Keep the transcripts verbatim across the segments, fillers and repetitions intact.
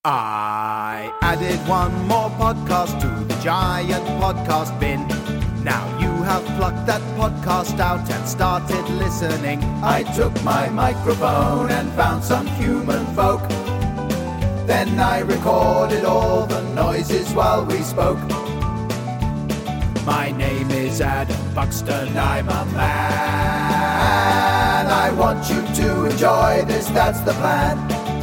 I added one more podcast to the giant podcast bin. Now you have plucked that podcast out and started listening. I took my microphone and found some human folk. Then I recorded all the noises while we spoke. My name is Adam Buxton, I'm a man. I want you to enjoy this, that's the plan.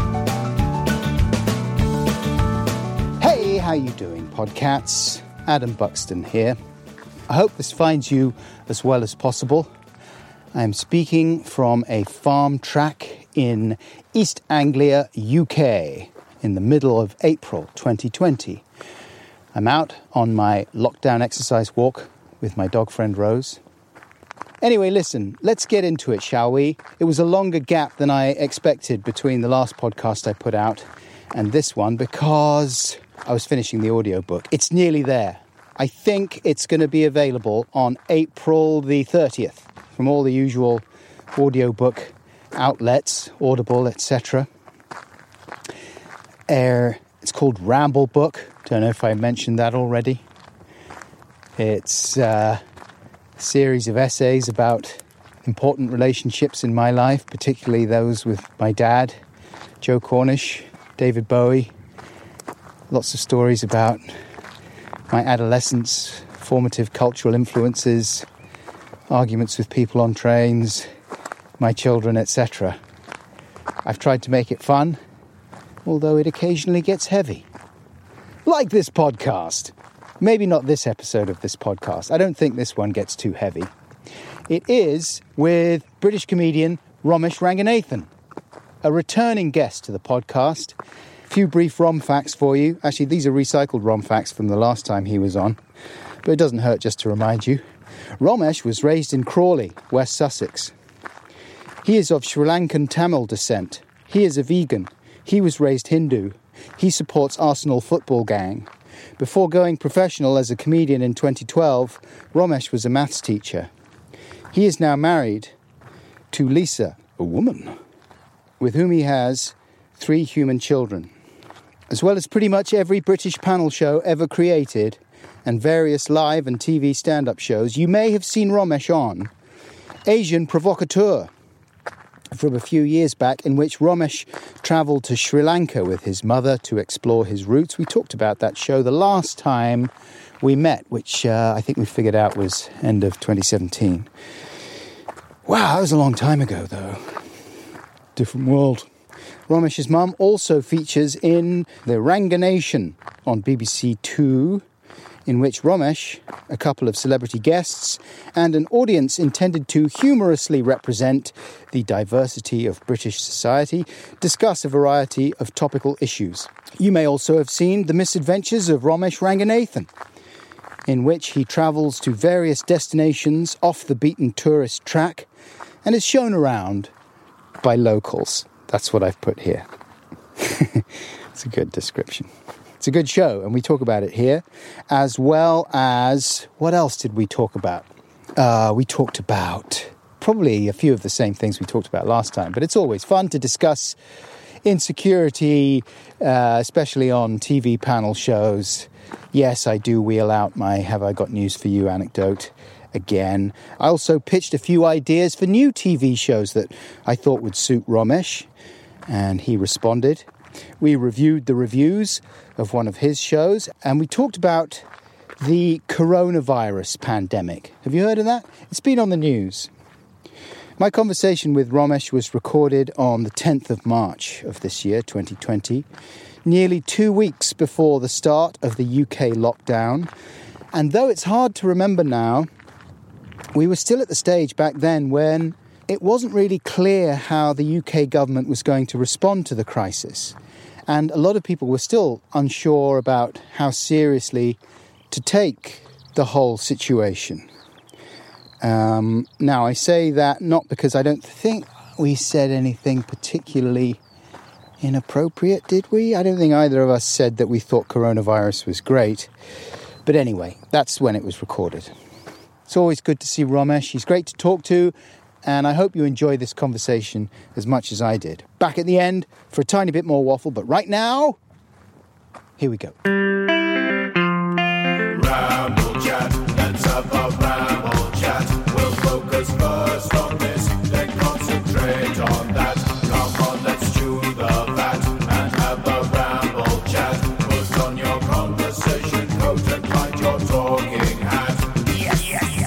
Hey, how you doing, Podcats? Adam Buxton here. I hope this finds you as well as possible. I'm speaking from a farm track in East Anglia, U K, in the middle of April twenty twenty. I'm out on my lockdown exercise walk with my dog friend Rose. Anyway, listen, let's get into it, shall we? It was a longer gap than I expected between the last podcast I put out and this one because I was finishing the audiobook. It's nearly there. I think it's going to be available on April the thirtieth from all the usual audiobook outlets, Audible, et cetera. Uh, it's called Ramble Book. Don't know if I mentioned that already. It's uh, a series of essays about important relationships in my life, particularly those with my dad, Joe Cornish, David Bowie. Lots of stories about my adolescence, formative cultural influences, arguments with people on trains, my children, et cetera. I've tried to make it fun, although it occasionally gets heavy. Like this podcast. Maybe not this episode of this podcast. I don't think this one gets too heavy. It is with British comedian Romesh Ranganathan, a returning guest to the podcast. A few brief Rom facts for you. Actually, these are recycled Rom facts from the last time he was on, but it doesn't hurt just to remind you. Romesh was raised in Crawley, West Sussex. He is of Sri Lankan Tamil descent. He is a vegan. He was raised Hindu. He supports Arsenal football gang. Before going professional as a comedian in twenty twelve, Romesh was a maths teacher. He is now married to Lisa, a woman, with whom he has three human children. As well as pretty much every British panel show ever created and various live and T V stand-up shows, you may have seen Romesh on Asian Provocateur from a few years back, in which Romesh travelled to Sri Lanka with his mother to explore his roots. We talked about that show the last time we met, which uh, I think we figured out was end of twenty seventeen. Wow, that was a long time ago, though. Different world. Romesh's mum also features in The Ranganation on B B C Two, in which Romesh, a couple of celebrity guests, and an audience intended to humorously represent the diversity of British society, discuss a variety of topical issues. You may also have seen The Misadventures of Romesh Ranganathan, in which he travels to various destinations off the beaten tourist track and is shown around by locals. That's what I've put here. It's a good description. It's a good show, and we talk about it here, as well as, what else did we talk about? Uh, we talked about probably a few of the same things we talked about last time, but it's always fun to discuss insecurity, uh, especially on T V panel shows. Yes, I do wheel out my Have I Got News For You anecdote again. I also pitched a few ideas for new T V shows that I thought would suit Romesh, and he responded. We reviewed the reviews of one of his shows, and we talked about the coronavirus pandemic. Have you heard of that? It's been on the news. My conversation with Romesh was recorded on the tenth of March of this year, twenty twenty, nearly two weeks before the start of the U K lockdown. And though it's hard to remember now, we were still at the stage back then when it wasn't really clear how the U K government was going to respond to the crisis. And a lot of people were still unsure about how seriously to take the whole situation. Um, now, I say that not because I don't think we said anything particularly inappropriate, did we? I don't think either of us said that we thought coronavirus was great. But anyway, that's when it was recorded. It's always good to see Romesh. He's great to talk to. And I hope you enjoy this conversation as much as I did. Back at the end for a tiny bit more waffle. But right now, Here we go. Ramble chat, let's have a ramble chat. We'll focus first on this, then concentrate on that. Come on, let's chew the fat and have a ramble chat. Put on your conversation coat and find your talking hat. Yes, yes, yes.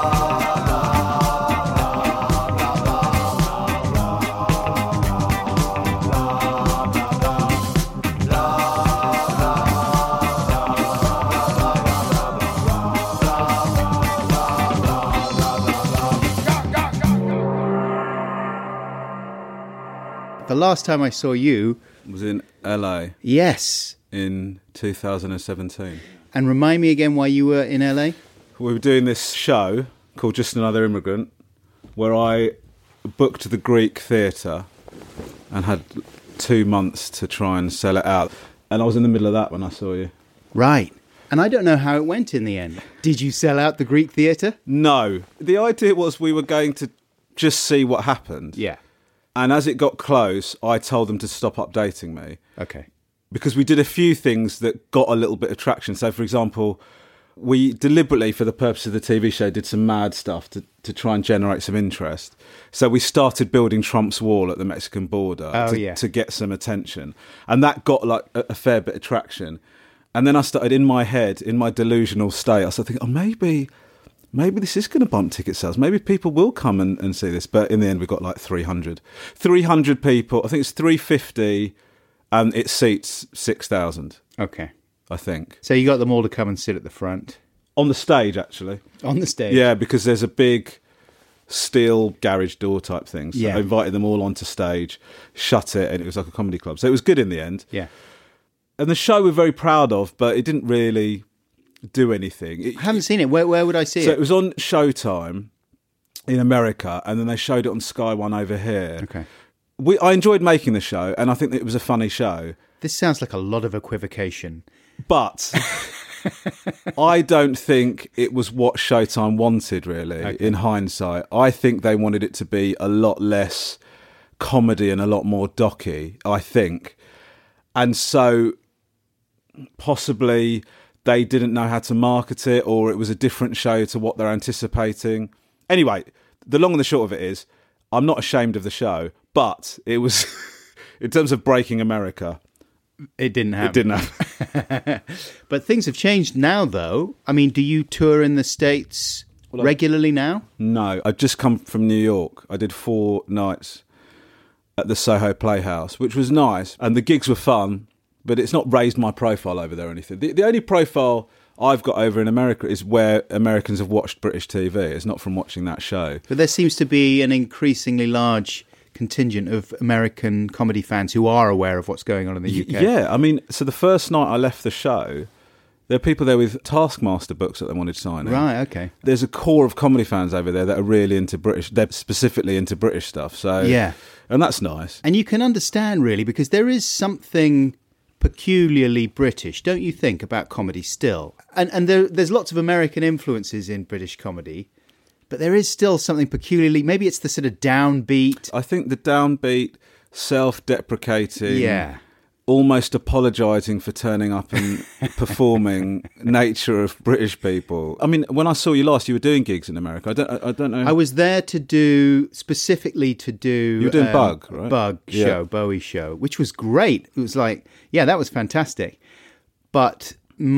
The last time I saw you... was in L A Yes. in two thousand seventeen. And remind me again why you were in L A? We were doing this show called Just Another Immigrant, where I booked the Greek Theatre and had two months to try and sell it out. And I was in the middle of that when I saw you. Right. And I don't know how it went in the end. Did you sell out the Greek Theatre? No. The idea was we were going to just see what happened. Yeah. And as it got close, I told them to stop updating me. Okay. Because we did a few things that got a little bit of traction. So, for example, we deliberately, for the purpose of the T V show, did some mad stuff to, to try and generate some interest. So we started building Trump's wall at the Mexican border Oh, to, yeah. to get some attention. And that got like a, a fair bit of traction. And then I started, in my head, in my delusional state, I started thinking, oh, maybe... maybe this is going to bump ticket sales. Maybe people will come and, and see this. But in the end, we got like three hundred. three hundred people. I think it's three hundred fifty and it seats six thousand, Okay. I think. So you got them all to come and sit at the front? On the stage, actually. On the stage? Yeah, because there's a big steel garage door type thing. So Yeah. I invited them all onto stage, shut it, and it was like a comedy club. So it was good in the end. Yeah. And the show we're very proud of, but it didn't really do anything. It, I haven't seen it. Where where would I see So it? it was on Showtime in America, and then they showed it on Sky One over here. Okay. We, I enjoyed making the show, and I think that it was a funny show. This sounds like a lot of equivocation. But I don't think it was what Showtime wanted, really, Okay. in hindsight. I think they wanted it to be a lot less comedy and a lot more docky, I think. And so possibly they didn't know how to market it, or it was a different show to what they're anticipating. Anyway, the long and the short of it is, I'm not ashamed of the show, but it was, in terms of breaking America, It didn't happen. it didn't happen. But things have changed now, though. I mean, do you tour in the States Well, I- regularly now? No, I've just come from New York. I did four nights at the Soho Playhouse, which was nice, and the gigs were fun, but it's not raised my profile over there or anything. The, the only profile I've got over in America is where Americans have watched British T V. It's not from watching that show. But there seems to be an increasingly large contingent of American comedy fans who are aware of what's going on in the U K. Yeah, I mean, so the first night I left the show, there are people there with Taskmaster books that they wanted signing. Right, okay. There's a core of comedy fans over there that are really into British, they're specifically into British stuff. So Yeah. And that's nice. And you can understand, really, because there is something peculiarly British, don't you think, about comedy still? And and there, there's lots of American influences in British comedy, but there is still something peculiarly, maybe it's the sort of downbeat. I think the downbeat, self-deprecating, Yeah. almost apologising for turning up and performing nature of British people. I mean, when I saw you last, you were doing gigs in America. I don't, I, I don't know. I was there to do, specifically to do... You were doing um, Bug, right? Bug Yeah. show, Bowie show, which was great. It was like, yeah, that was fantastic. But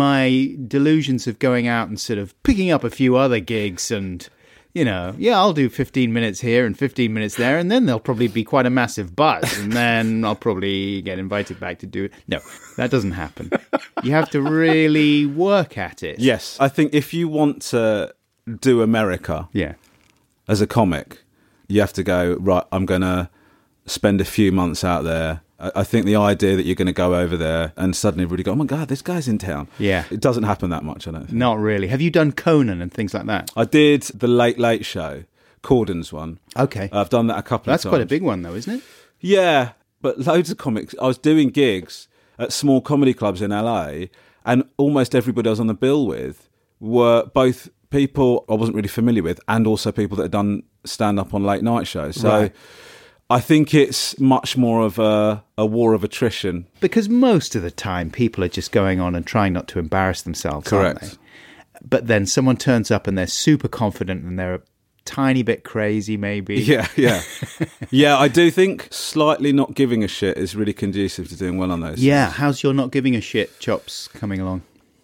my delusions of going out and sort of picking up a few other gigs and, you know, yeah, I'll do fifteen minutes here and fifteen minutes there, and then there'll probably be quite a massive buzz, and then I'll probably get invited back to do it. No, that doesn't happen. You have to really work at it. Yes, I think if you want to do America Yeah. as a comic, you have to go, right, I'm going to spend a few months out there. I I think the idea that you're going to go over there and suddenly really go, oh my God, this guy's in town. Yeah. It doesn't happen that much, I don't think. Not really. Have you done Conan and things like that? I did the Late Late Show, Corden's one. Okay. I've done that a couple That's of times. quite a big one, though, isn't it? Yeah, but loads of comics. I was doing gigs at small comedy clubs in L A, and almost everybody I was on the bill with were both people I wasn't really familiar with and also people that had done stand-up on late night shows. So Right. I think it's much more of a, a war of attrition. Because most of the time, people are just going on and trying not to embarrass themselves, Correct. aren't they? But then someone turns up and they're super confident and they're a tiny bit crazy, maybe. Yeah, yeah. Yeah, I do think slightly not giving a shit is really conducive to doing well on those. Yeah, how's your not giving a shit chops coming along?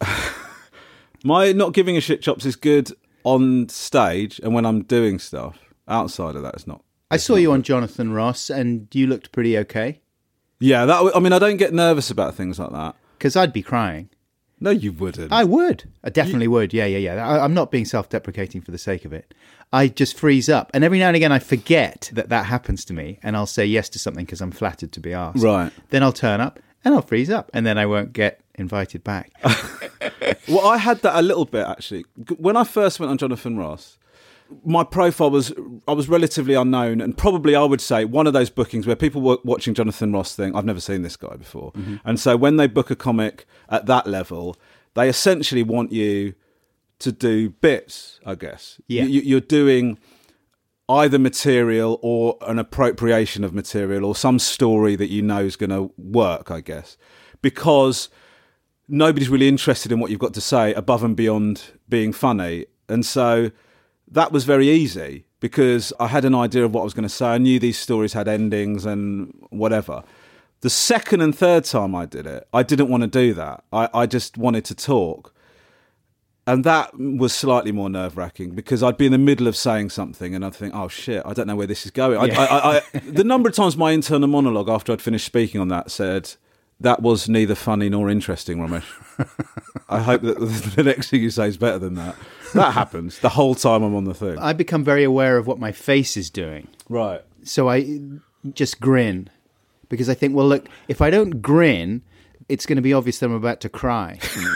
My not giving a shit chops is good on stage and when I'm doing stuff. Outside of that, it's not. I saw you on Jonathan Ross and you looked pretty okay. Yeah, that. I mean, I don't get nervous about things like that. Because I'd be crying. No, you wouldn't. I would. I definitely you... would. Yeah, yeah, yeah. I, I'm not being self-deprecating for the sake of it. I just freeze up. And every now and again I forget that that happens to me and I'll say yes to something because I'm flattered to be asked. Right. Then I'll turn up and I'll freeze up and then I won't get invited back. Well, I had that a little bit, actually. When I first went on Jonathan Ross, my profile was, I was relatively unknown and probably, I would say, one of those bookings where people were watching Jonathan Ross think, I've never seen this guy before. Mm-hmm. And so when they book a comic at that level, they essentially want you to do bits, I guess. Yeah. You, you're doing either material or an appropriation of material or some story that you know is going to work, I guess. Because nobody's really interested in what you've got to say above and beyond being funny. And so that was very easy because I had an idea of what I was going to say. I knew these stories had endings and whatever. The second and third time I did it, I didn't want to do that. I, I just wanted to talk. And that was slightly more nerve-wracking because I'd be in the middle of saying something and I'd think, oh, shit, I don't know where this is going. Yeah. I, I, I, the number of times my internal monologue after I'd finished speaking on that said, that was neither funny nor interesting, Ramesh. I hope that the next thing you say is better than that. That happens the whole time I'm on the thing. I become very aware of what my face is doing. Right. So I just grin because I think, well, look, if I don't grin, it's going to be obvious that I'm about to cry.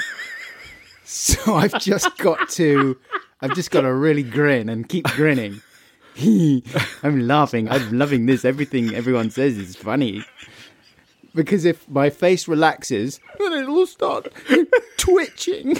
So I've just got to, I've just got to really grin and keep grinning. I'm laughing. I'm loving this. Everything everyone says is funny. Because if my face relaxes, then it'll start twitching.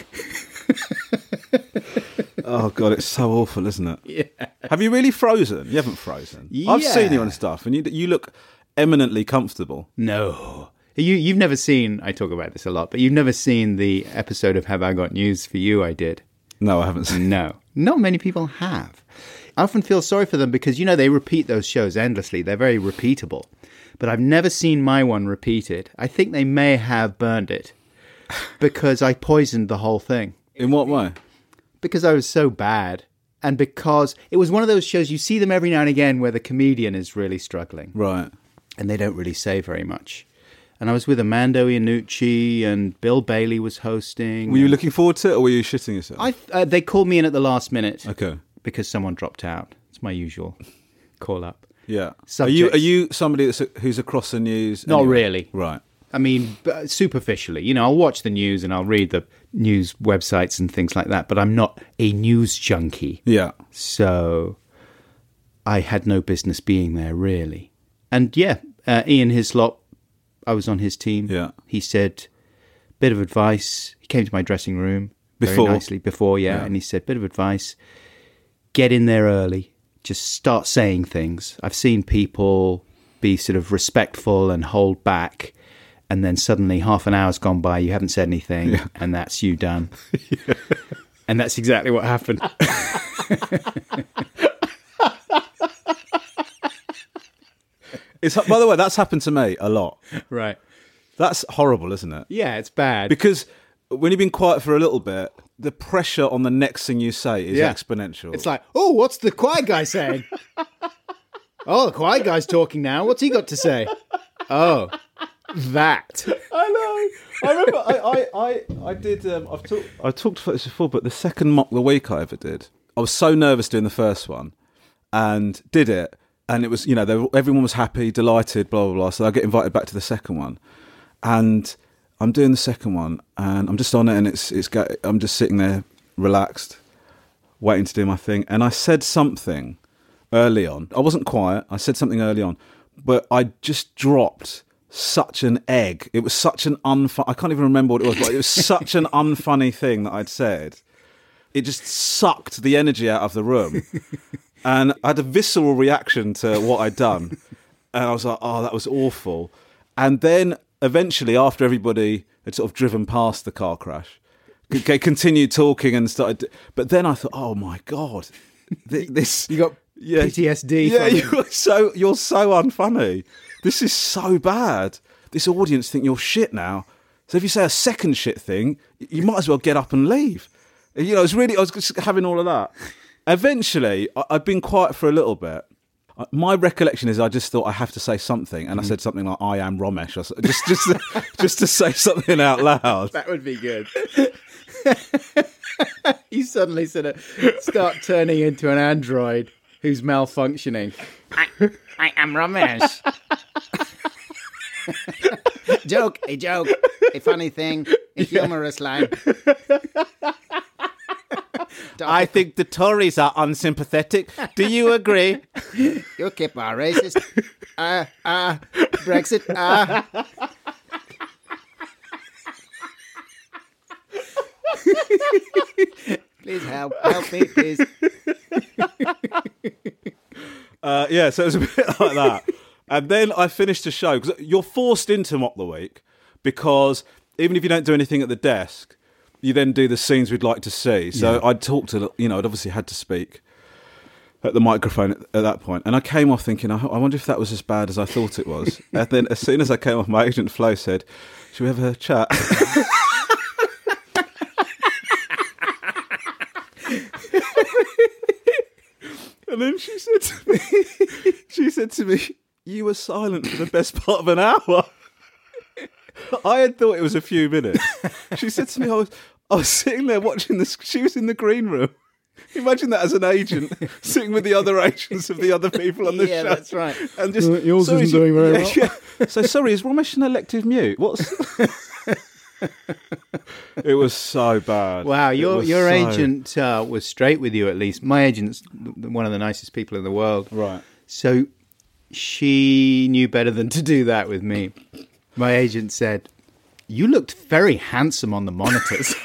Oh, God, it's so awful, isn't it? Yeah. Have you really frozen? You haven't frozen. Yeah. I've seen you on stuff, and you you look eminently comfortable. No. You, you've never seen, I talk about this a lot, but you've never seen the episode of Have I Got News for You I did? No, I haven't seen No. Not many people have. I often feel sorry for them because, you know, they repeat those shows endlessly. They're very repeatable. But I've never seen my one repeated. I think they may have burned it because I poisoned the whole thing. In what way? Because I was so bad. And because it was one of those shows, you see them every now and again where the comedian is really struggling. Right. And they don't really say very much. And I was with Armando Iannucci and Bill Bailey was hosting. Were you looking forward to it or were you shitting yourself? I uh, They called me in at the last minute. Okay. Because someone dropped out. It's my usual call up. Yeah. Subjects. Are you are you somebody that's who's across the news? Not anyway? really. Right. I mean, superficially. You know, I'll watch the news and I'll read the news websites and things like that, but I'm not a news junkie. Yeah. So I had no business being there, really. And yeah, uh, Ian Hislop, I was on his team. Yeah. He said, bit of advice. He came to my dressing room Before? very nicely. Before, yeah. Yeah. And he said, bit of advice. Get in there early. Just start saying things. I've seen people be sort of respectful and hold back, and then suddenly half an hour's gone by, you haven't said anything, yeah. and that's you done. Yeah. And that's exactly what happened. It's, by the way, that's happened to me a lot. Right. That's horrible, isn't it? Yeah, it's bad. Because when you've been quiet for a little bit, the pressure on the next thing you say is Yeah. exponential. It's like, oh, what's the quiet guy saying? Oh, the quiet guy's talking now. What's he got to say? Oh, that. I know. I remember. I, I, I, I did. Um, I've talked. I talked about this before, but the second mock the week I ever did, I was so nervous doing the first one, and did it, and it was, you know, they, everyone was happy, delighted, blah blah blah. So I get invited back to the second one, and I'm doing the second one, and I'm just on it, and it's it's. I'm just sitting there, relaxed, waiting to do my thing, and I said something early on. I wasn't quiet. I said something early on, but I just dropped such an egg. It was such an unfun. I can't even remember what it was, but it was such an unfunny thing that I'd said. It just sucked the energy out of the room, and I had a visceral reaction to what I'd done. And I was like, oh, that was awful. And then eventually, after everybody had sort of driven past the car crash, c- continued talking and started. But then I thought, oh my God, th- this You got yeah, P T S D. Yeah, from you're so you're so unfunny. This is so bad. This audience think you're shit now. So if you say a second shit thing, you might as well get up and leave. You know, it's really. I was just having all of that. Eventually, I, I'd been quiet for a little bit. My recollection is I just thought I have to say something, and I said something like "I am Romesh," or so, just just to, just to say something out loud. That would be good. You suddenly sort of start turning into an android who's malfunctioning. I, I am Ramesh. Joke, a joke, a funny thing, a humorous line. I think the Tories are unsympathetic. Do you agree? UKIP are racist. Ah, uh, ah, uh, Brexit, ah. Uh. Please help, help me, please. Uh, yeah, so it was a bit like that. And then I finished the show, because you're forced into Mock the Week, because even if you don't do anything at the desk, you then do the scenes we'd like to see. So yeah. I'd talked to, you know, I'd obviously had to speak at the microphone at, at that point. And I came off thinking, I, I wonder if that was as bad as I thought it was. And then as soon as I came off, my agent Flo said, should we have a chat? And then she said to me, she said to me, you were silent for the best part of an hour. I had thought it was a few minutes. She said to me, I was, I was sitting there watching this. She was in the green room. Imagine that as an agent, sitting with the other agents of the other people on the yeah, show. Yeah, that's right. And just, well, yours isn't doing very well. Yeah, yeah. So, sorry, is Romesh an elective mute? What's... It was so bad. Wow, your your so... agent uh, was straight with you, at least. My agent's one of the nicest people in the world. Right. So she knew better than to do that with me. My agent said, you looked very handsome on the monitors.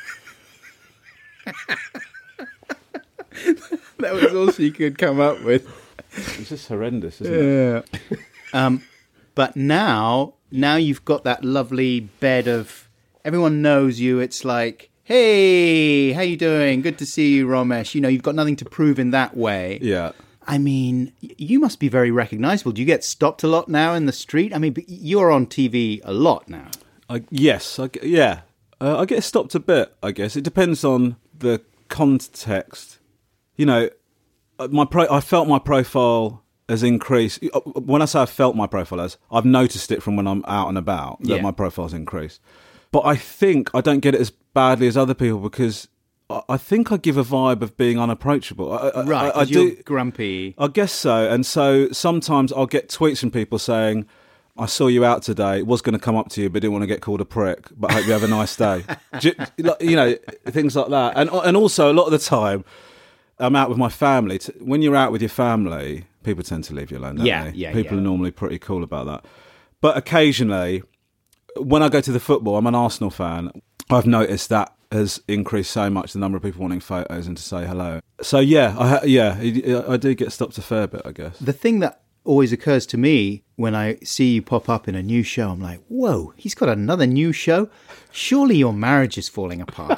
That was all she could come up with. It's just horrendous, isn't yeah. it? um, but now, now you've got that lovely bed of... Everyone knows you. It's like, hey, how you doing? Good to see you, Romesh. You know, you've got nothing to prove in that way. Yeah. I mean, you must be very recognizable. Do you get stopped a lot now in the street? I mean, you're on T V a lot now. I, yes, I, yeah. Uh, I get stopped a bit, I guess. It depends on the context. You know, my pro- I felt my profile has increased. When I say I felt my profile has, I've noticed it from when I'm out and about that yeah. my profile's increased. But I think I don't get it as badly as other people because I, I think I give a vibe of being unapproachable. I, right, I, I you're do, grumpy. I guess so. And so sometimes I'll get tweets from people saying, I saw you out today, was going to come up to you, but didn't want to get called a prick, but hope you have a nice day. You know, things like that. And and also, a lot of the time, I'm out with my family. When you're out with your family, people tend to leave you alone, don't yeah, they? Yeah, People yeah. are normally pretty cool about that. But occasionally, when I go to the football, I'm an Arsenal fan, I've noticed that has increased so much, the number of people wanting photos and to say hello. So, yeah, I, yeah, I do get stopped a fair bit, I guess. The thing that always occurs to me when I see you pop up in a new show, I'm like, whoa, he's got another new show? Surely your marriage is falling apart.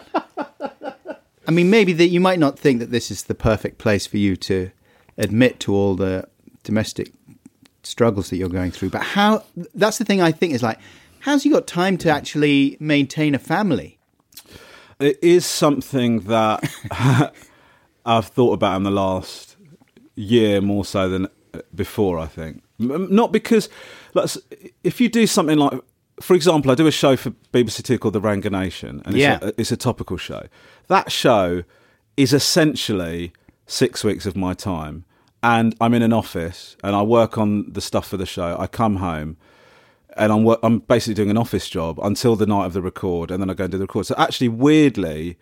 I mean, maybe that you might not think that this is the perfect place for you to admit to all the domestic struggles that you're going through. But how, that's the thing I think is like, how's he got time to actually maintain a family? It is something that I've thought about in the last year more so than before, I think. Not because, like, if you do something like, for example, I do a show for B B C Two called The Ranganation, and yeah. it's, a, it's a topical show. That show is essentially six weeks of my time, and I'm in an office, and I work on the stuff for the show. I come home, and I'm work, I'm basically doing an office job until the night of the record, and then I go and do the record. So actually, weirdly,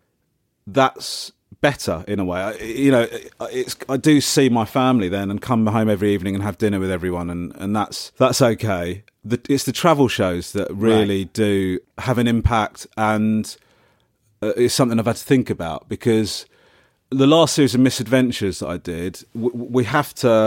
that's better in a way. I, you know, it's I do see my family then and come home every evening and have dinner with everyone, and, and that's that's okay. The, it's the travel shows that really right. do have an impact, and uh, it's something I've had to think about, because the last series of Misadventures that I did, w- we have to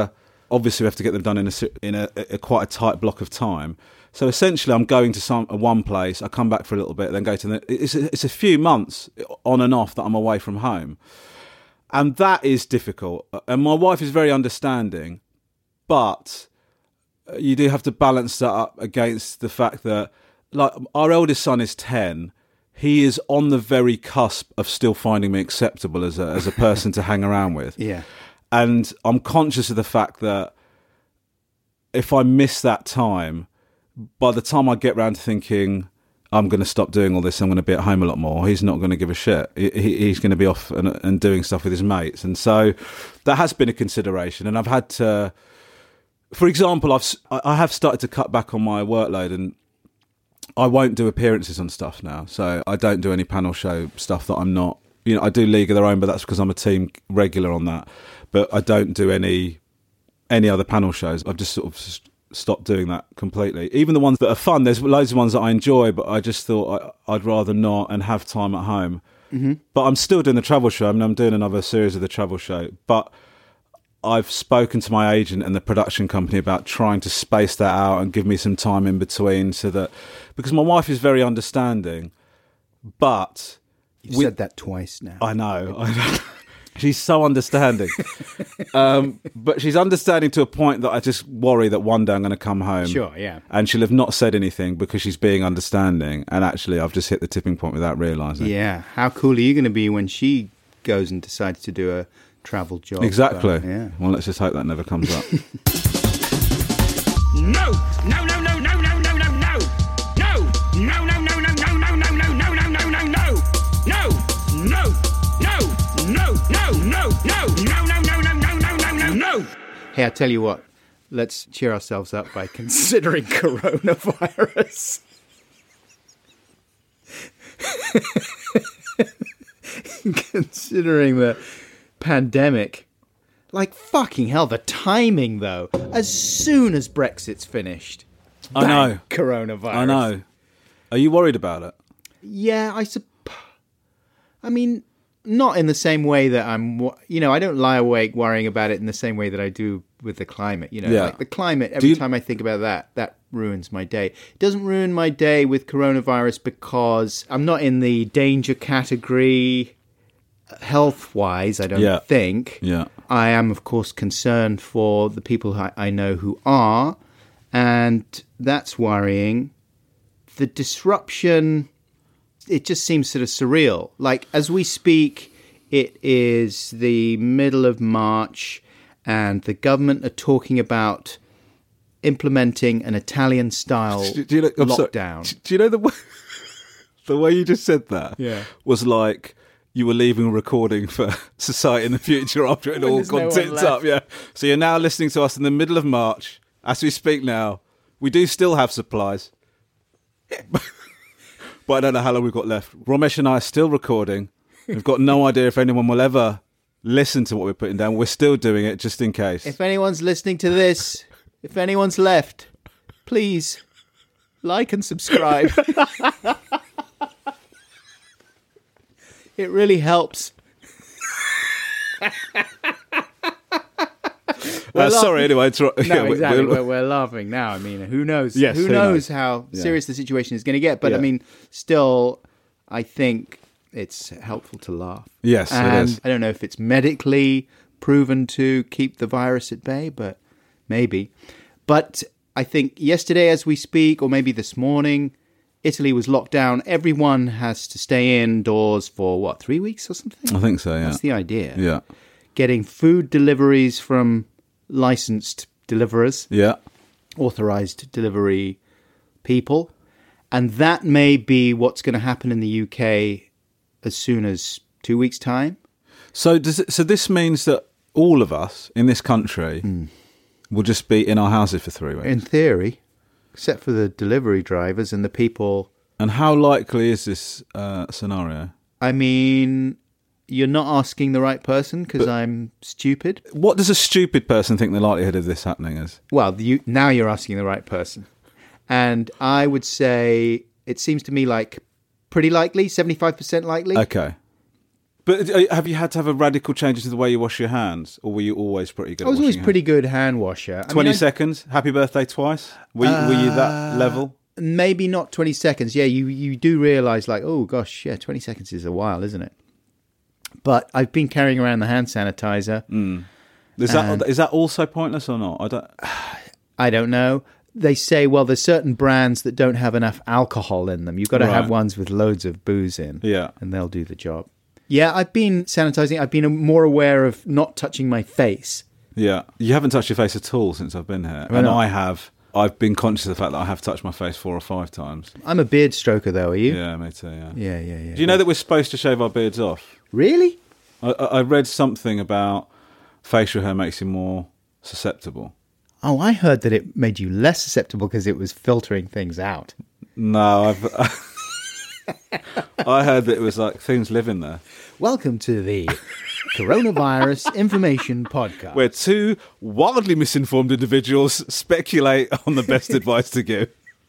obviously we have to get them done in a si- in a, a quite a tight block of time. So essentially, I'm going to some uh, one place. I come back for a little bit, then go to the. It's a, it's a few months on and off that I'm away from home, and that is difficult. And my wife is very understanding, but you do have to balance that up against the fact that, like, our eldest son is ten. He is on the very cusp of still finding me acceptable as a as a person to hang around with. Yeah. And I'm conscious of the fact that if I miss that time, by the time I get round to thinking I'm going to stop doing all this, I'm going to be at home a lot more, he's not going to give a shit. He, he's going to be off and, and doing stuff with his mates. And so that has been a consideration. And I've had to, for example, I've I have started to cut back on my workload, and I won't do appearances on stuff now. So I don't do any panel show stuff that I'm not, you know, I do League of Their Own, but that's because I'm a team regular on that. But I don't do any any other panel shows. I've just sort of just stopped doing that completely. Even the ones that are fun, there's loads of ones that I enjoy, but I just thought I, I'd rather not and have time at home. Mm-hmm. But I'm still doing the travel show. I mean, I'm doing another series of the travel show. But I've spoken to my agent and the production company about trying to space that out and give me some time in between, so that, because my wife is very understanding, but You've we, said that twice now. I know. I know. She's so understanding. um, but she's understanding to a point that I just worry that one day I'm going to come home. Sure, yeah. And she'll have not said anything because she's being understanding. And actually, I've just hit the tipping point without realising. Yeah. How cool are you going to be when she goes and decides to do a travel job? Exactly. So, yeah. Well, let's just hope that never comes up. No! No, no, no, no, no, no, no, no! No! No, no, no, no, no, no, no, no, no, no, no, no, no! No! No! No! No! No! No! No! No! No! No! No! No! No! No! No! No! Hey, I tell you what. Let's cheer ourselves up by considering coronavirus. Considering the pandemic. Like, fucking hell, the timing, though. As soon as Brexit's finished. I know. bang, Coronavirus. I know. Are you worried about it? Yeah, I suppose. I mean, not in the same way that I'm, wo- you know, I don't lie awake worrying about it in the same way that I do with the climate. You know, Yeah. like the climate, every you- time I think about that, that ruins my day. It doesn't ruin my day with coronavirus because I'm not in the danger category health-wise, I don't Yeah. think. Yeah. I am, of course, concerned for the people I, I know who are, and that's worrying. The disruption, it just seems sort of surreal. Like, as we speak, it is the middle of March, and the government are talking about implementing an Italian-style Do you know, I'm sorry, lockdown. do you know the way, the way you just said that? Yeah. Was like you were leaving a recording for Society in the future after it When all there's no gone one tits left. up. Yeah. So you're now listening to us in the middle of March as we speak now. We do still have supplies, but I don't know how long we've got left. Romesh and I are still recording. We've got no idea if anyone will ever listen to what we're putting down. We're still doing it just in case. If anyone's listening to this, if anyone's left, please like and subscribe. It really helps. Uh, sorry, anyway. It's, right. No, yeah, we- exactly. we'll- We're, we're laughing now. I mean, who knows? Yes, who, who knows, knows? how Yeah. serious the situation is going to get? But I Yeah. mean, still, I think it's helpful to laugh. Yes, it and is. I don't know if it's medically proven to keep the virus at bay, but maybe. But I think yesterday, as we speak, or maybe this morning, Italy was locked down. Everyone has to stay indoors for what, three weeks or something? I think so, yeah. That's the idea. Yeah. Getting food deliveries from licensed deliverers, Yeah. authorized delivery people. And that may be what's going to happen in the U K as soon as two weeks' time. So does it, so this means that all of us in this country will just be in our houses for three weeks. In theory, except for the delivery drivers and the people. And how likely is this uh, scenario? I mean, you're not asking the right person because I'm stupid. What does a stupid person think the likelihood of this happening is? Well, you, now you're asking the right person. And I would say it seems to me like pretty likely, seventy-five percent likely. Okay. But uh, have you had to have a radical change to the way you wash your hands, or were you always pretty good? I was at always washing pretty your good hand washer. I hands? Twenty mean, I- seconds. Happy birthday twice. Were you, were you that level? Maybe not twenty seconds. Yeah, you, you do realise, like, oh, gosh, yeah, twenty seconds is a while, isn't it? But I've been carrying around the hand sanitizer. Mm. Is that is that also pointless or not? I don't. I don't know. They say, well, there's certain brands that don't have enough alcohol in them. You've got to Right. have ones with loads of booze in. Yeah. And they'll do the job. Yeah, I've been sanitizing. I've been more aware of not touching my face. Yeah, you haven't touched your face at all since I've been here, Why and not? I have. I've been conscious of the fact that I have touched my face four or five times. I'm a beard stroker, though, are you? Yeah, me too. Yeah. Yeah, yeah, yeah. Do you know that we're supposed to shave our beards off? Really? I, I I read something about facial hair makes you more susceptible. Oh, I heard that it made you less susceptible because it was filtering things out. No, I've. I heard that it was like things live in there. Welcome to the Coronavirus Information Podcast. Where two wildly misinformed individuals speculate on the best advice to give.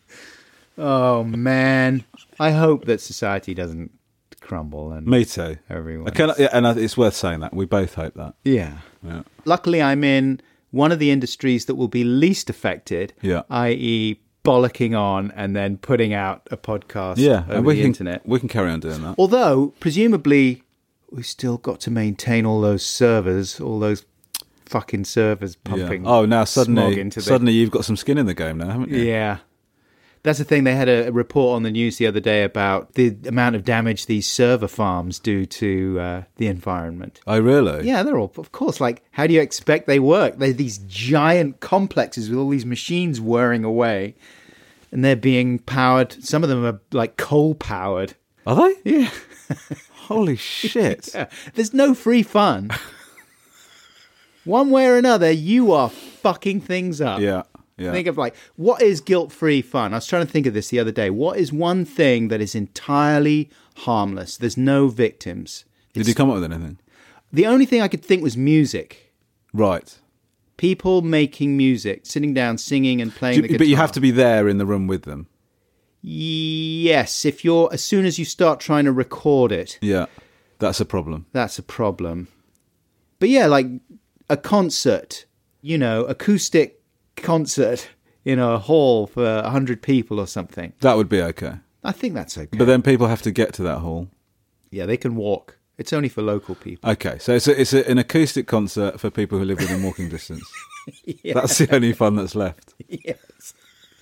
Oh, man. I hope that society doesn't crumble. And Me too. Everyone. I cannot, yeah, and it's worth saying that. We both hope that. Yeah. Yeah. Luckily, I'm in one of the industries that will be least affected, Yeah. that is bollocking on and then putting out a podcast Yeah, over and we the can, internet. we can carry on doing that. Although, presumably, we've still got to maintain all those servers, all those fucking servers pumping Yeah. Oh, now smog suddenly, into the... suddenly you've got some skin in the game now, haven't you? Yeah. That's the thing. They had a, a report on the news the other day about the amount of damage these server farms do to uh, the environment. Oh, really? Yeah, they're all, of course, like, how do you expect they work? They're these giant complexes with all these machines whirring away, and they're being powered. Some of them are, like, coal-powered. Are they? Yeah. Holy shit. Yeah. There's no free fun. One way or another, you are fucking things up. Yeah. Yeah. Think of, like, what is guilt-free fun? I was trying to think of this the other day. What is one thing that is entirely harmless? There's no victims. Did you come up with anything? The only thing I could think was music. Right. People making music, sitting down, singing and playing Do- the guitar. but you have to be there in the room with them. Yes, if you're, as soon as you start trying to record it, Yeah. That's a problem. that's a problem. But yeah, like a concert, you know, acoustic concert in a hall for a hundred people or something. That would be okay. I think that's okay. But then people have to get to that hall. Yeah, they can walk. It's only for local people. Okay, so it's a, it's a, an acoustic concert for people who live within walking distance. Yeah. That's the only fun that's left. Yes.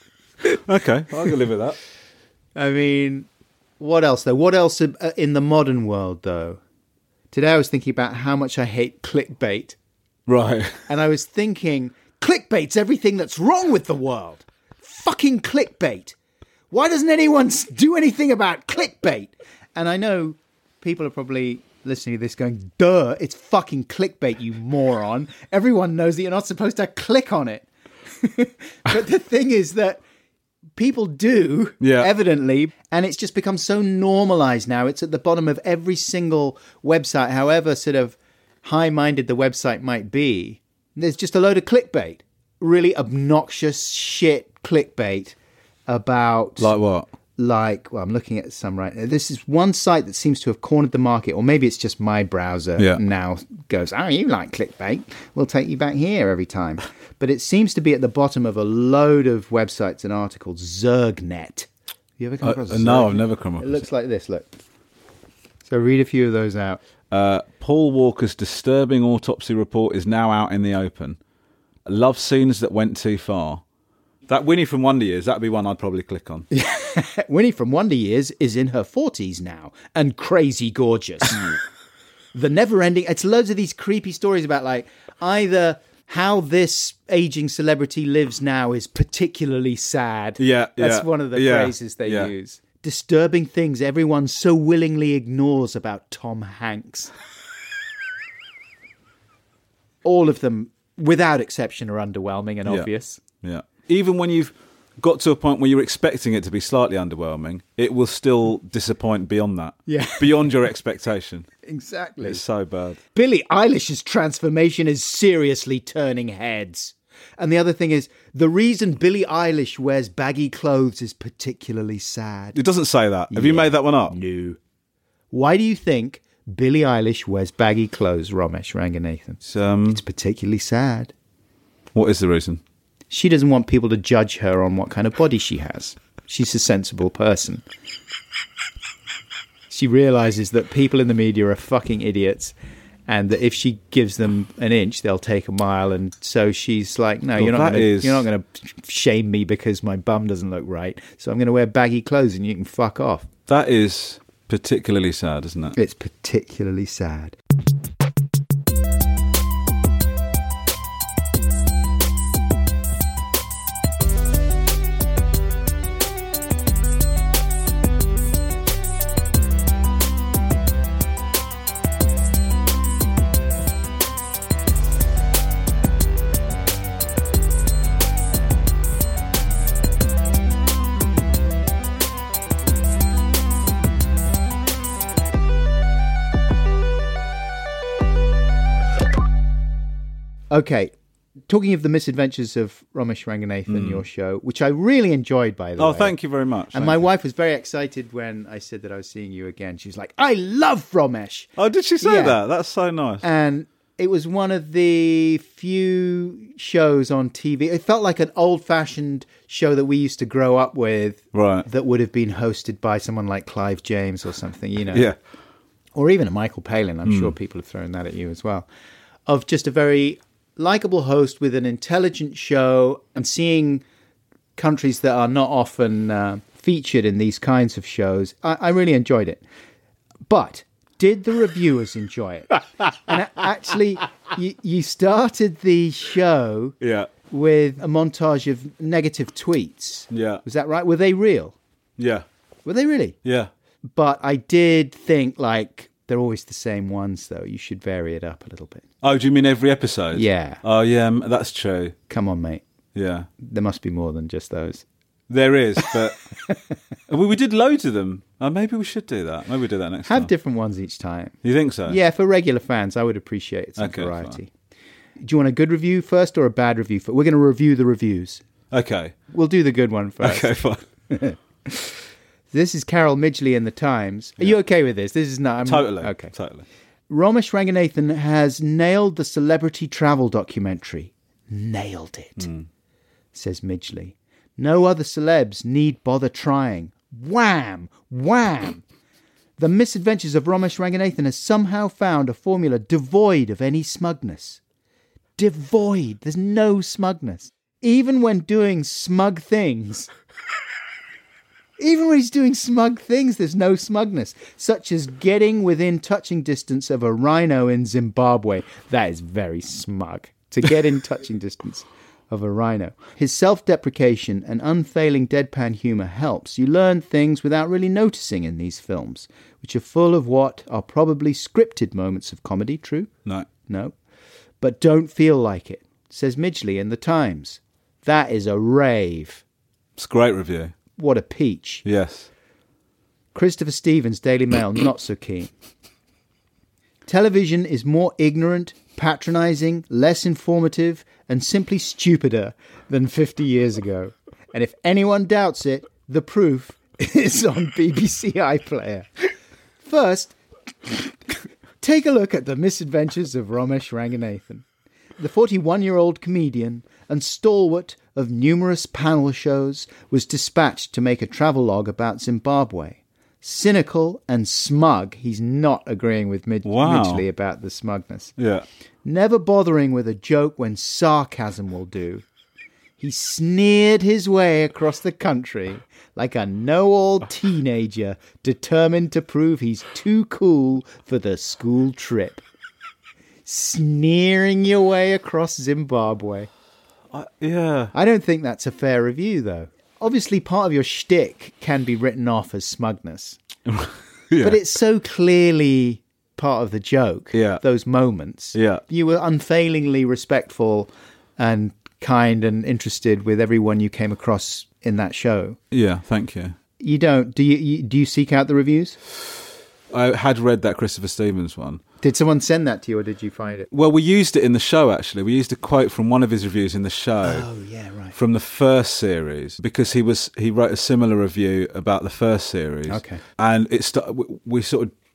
Okay, I can live with that. I mean, what else though? What else uh, in the modern world though? Today I was thinking about how much I hate clickbait. Right. And I was thinking, clickbait's everything that's wrong with the world. Fucking clickbait. Why doesn't anyone s- do anything about clickbait? And I know people are probably listening to this going, duh, it's fucking clickbait, you moron. Everyone knows that you're not supposed to click on it. But the thing is that people do, Yeah. evidently, and it's just become so normalized now. It's at the bottom of every single website, however sort of high-minded the website might be. There's just a load of clickbait. Really obnoxious shit clickbait about... Like what? Like, well, I'm looking at some right now. This is one site that seems to have cornered the market, or maybe it's just my browser Yeah. now goes, oh, you like clickbait? We'll take you back here every time. But it seems to be at the bottom of a load of websites and articles. Zergnet. You ever come Uh, across uh, no, Zergnet? I've never come It across looks like this, look. So read a few of those out. Uh, Paul Walker's disturbing autopsy report is now out in the open. Love scenes that went too far. That Winnie from Wonder Years, that'd be one I'd probably click on. Winnie from Wonder Years is in her forties now and crazy gorgeous. The never-ending... It's loads of these creepy stories about, like, either how this aging celebrity lives now is particularly sad. Yeah, That's yeah, one of the yeah, phrases they yeah. use. Disturbing things everyone so willingly ignores about Tom Hanks. All of them, without exception, are underwhelming and Yeah. obvious. Yeah. Even when you've got to a point where you're expecting it to be slightly underwhelming, it will still disappoint beyond that. Yeah. Beyond your expectation. Exactly. It's so bad. Billie Eilish's transformation is seriously turning heads. And the other thing is, the reason Billie Eilish wears baggy clothes is particularly sad. It doesn't say that. Have you Yeah. made that one up? No. Why do you think Billie Eilish wears baggy clothes, Romesh Ranganathan. It's, um, It's particularly sad. what is the reason? She doesn't want people to judge her on what kind of body she has. She's a sensible person. She realizes that people in the media are fucking idiots, and that if she gives them an inch, they'll take a mile. And so she's like, no, Well, you're not that gonna, is- you're not going to shame me because my bum doesn't look right. So I'm going to wear baggy clothes and you can fuck off. That is particularly sad, isn't it? It's particularly sad. Okay, talking of the misadventures of Romesh Ranganathan, your show, which I really enjoyed, by the Oh, way. thank you very much. And Thank my you. wife was very excited when I said that I was seeing you again. She was like, I love Romesh. Oh, did she say Yeah. that? That's so nice. And it was one of the few shows on T V. It felt like an old-fashioned show that we used to grow up with, Right. that would have been hosted by someone like Clive James or something, you know. Yeah. Or even a Michael Palin. I'm sure people have thrown that at you as well. Of just a very likable host with an intelligent show, and seeing countries that are not often uh, featured in these kinds of shows. I, I really enjoyed it. But did the reviewers enjoy it? And a- actually, you, you started the show Yeah. with a montage of negative tweets. Yeah. Was that right? Were they real? Yeah. Were they really? Yeah. But I did think, like, they're always the same ones, though. You should vary it up a little bit. Oh, do you mean every episode? Yeah. Oh, yeah, m- that's true. Come on, mate. Yeah. There must be more than just those. There is, but we, we did loads of them. Oh, maybe we should do that. Maybe we'll do that next Have time. different ones each time. You think so? Yeah, for regular fans, I would appreciate some Okay, variety. Do you want a good review first or a bad review first? We're going to review the reviews. Okay. We'll do the good one first. Okay, fine. This is Carol Midgley in the Times. Are you okay with this? This is not... I'm, Totally. Okay. Totally. Romesh Ranganathan has nailed the celebrity travel documentary. Nailed it, says Midgley. No other celebs need bother trying. Wham! Wham! The misadventures of Romesh Ranganathan has somehow found a formula devoid of any smugness. Devoid. There's no smugness. Even when doing smug things... Even when he's doing smug things, there's no smugness, such as getting within touching distance of a rhino in Zimbabwe. That is very smug, to get in touching distance of a rhino. His self-deprecation and unfailing deadpan humour helps you learn things without really noticing in these films, which are full of what are probably scripted moments of comedy. True? No. No. But don't feel like it, says Midgley in The Times. That is a rave. It's a great review. What a peach. Yes. Christopher Stevens, Daily Mail, not so keen. Television is more ignorant, patronising, less informative, and simply stupider than fifty years ago. And if anyone doubts it, the proof is on B B C iPlayer. First, take a look at the misadventures of Romesh Ranganathan. The forty-one-year-old comedian and stalwart of numerous panel shows was dispatched to make a travelogue about Zimbabwe. Cynical and smug, he's not agreeing with Mid- Wow. Midgley about the smugness. Yeah. Never bothering with a joke when sarcasm will do. He sneered his way across the country like a know-all teenager determined to prove he's too cool for the school trip. Sneering your way across Zimbabwe. I, yeah. I don't think that's a fair review, though. Obviously, part of your shtick can be written off as smugness. Yeah. But it's so clearly part of the joke, Yeah. those moments. Yeah. You were unfailingly respectful and kind and interested with everyone you came across in that show. Yeah, thank you. You don't, do you, you do you seek out the reviews? I had read that Christopher Stevens one. Did someone send that to you or did you find it? Well, we used it in the show, actually. We used a quote from one of his reviews in the show. Oh, yeah, right. From the first series, because he was he wrote a similar review about the first series. Okay. And it st- we sort of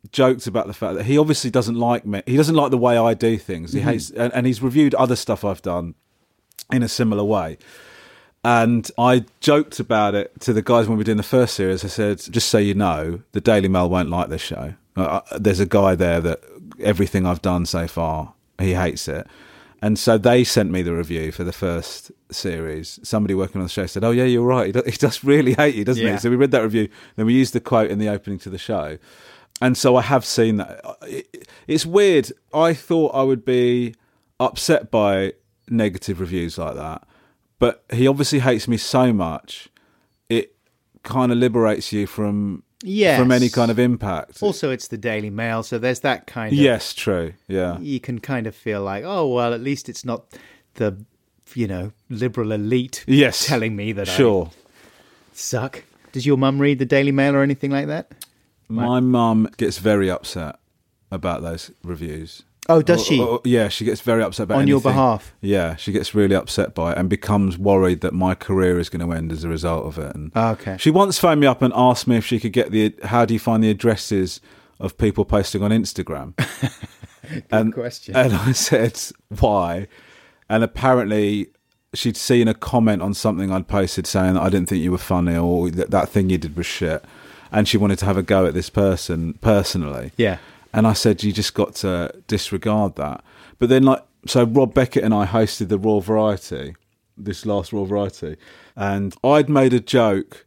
joked about the fact that he obviously doesn't like me. He doesn't like the way I do things. He mm-hmm. hates, and, and he's reviewed other stuff I've done in a similar way. And I joked about it to the guys when we were doing the first series. I said, just so you know, the Daily Mail won't like this show. Uh, there's a guy there that everything I've done so far, he hates it. And so they sent me the review for the first series. Somebody working on the show said, oh, yeah, you're right. He does, he does really hate you, doesn't yeah. he? So we read that review. Then we used the quote in the opening to the show. And so I have seen that. It, it's weird. I thought I would be upset by negative reviews like that. But he obviously hates me so much, it kind of liberates you from yes. from any kind of impact. Also, it's the Daily Mail, so there's that kind of... Yes, true, yeah. You can kind of feel like, oh, well, at least it's not the, you know, liberal elite yes. telling me that sure. I suck. Does your mum read the Daily Mail or anything like that? My mum gets very upset about those reviews. Oh, does she? Or, or, yeah, she gets very upset about On anything. your behalf? Yeah, she gets really upset by it and becomes worried that my career is going to end as a result of it. And oh, okay. She once phoned me up and asked me if she could get the, how do you find the addresses of people posting on Instagram? Good and, question. And I said, why? And apparently she'd seen a comment on something I'd posted saying that I didn't think you were funny or that that thing you did was shit. And she wanted to have a go at this person personally. Yeah. And I said, you just got to disregard that. But then, like, so Rob Beckett and I hosted the Raw Variety, this last Raw Variety. And I'd made a joke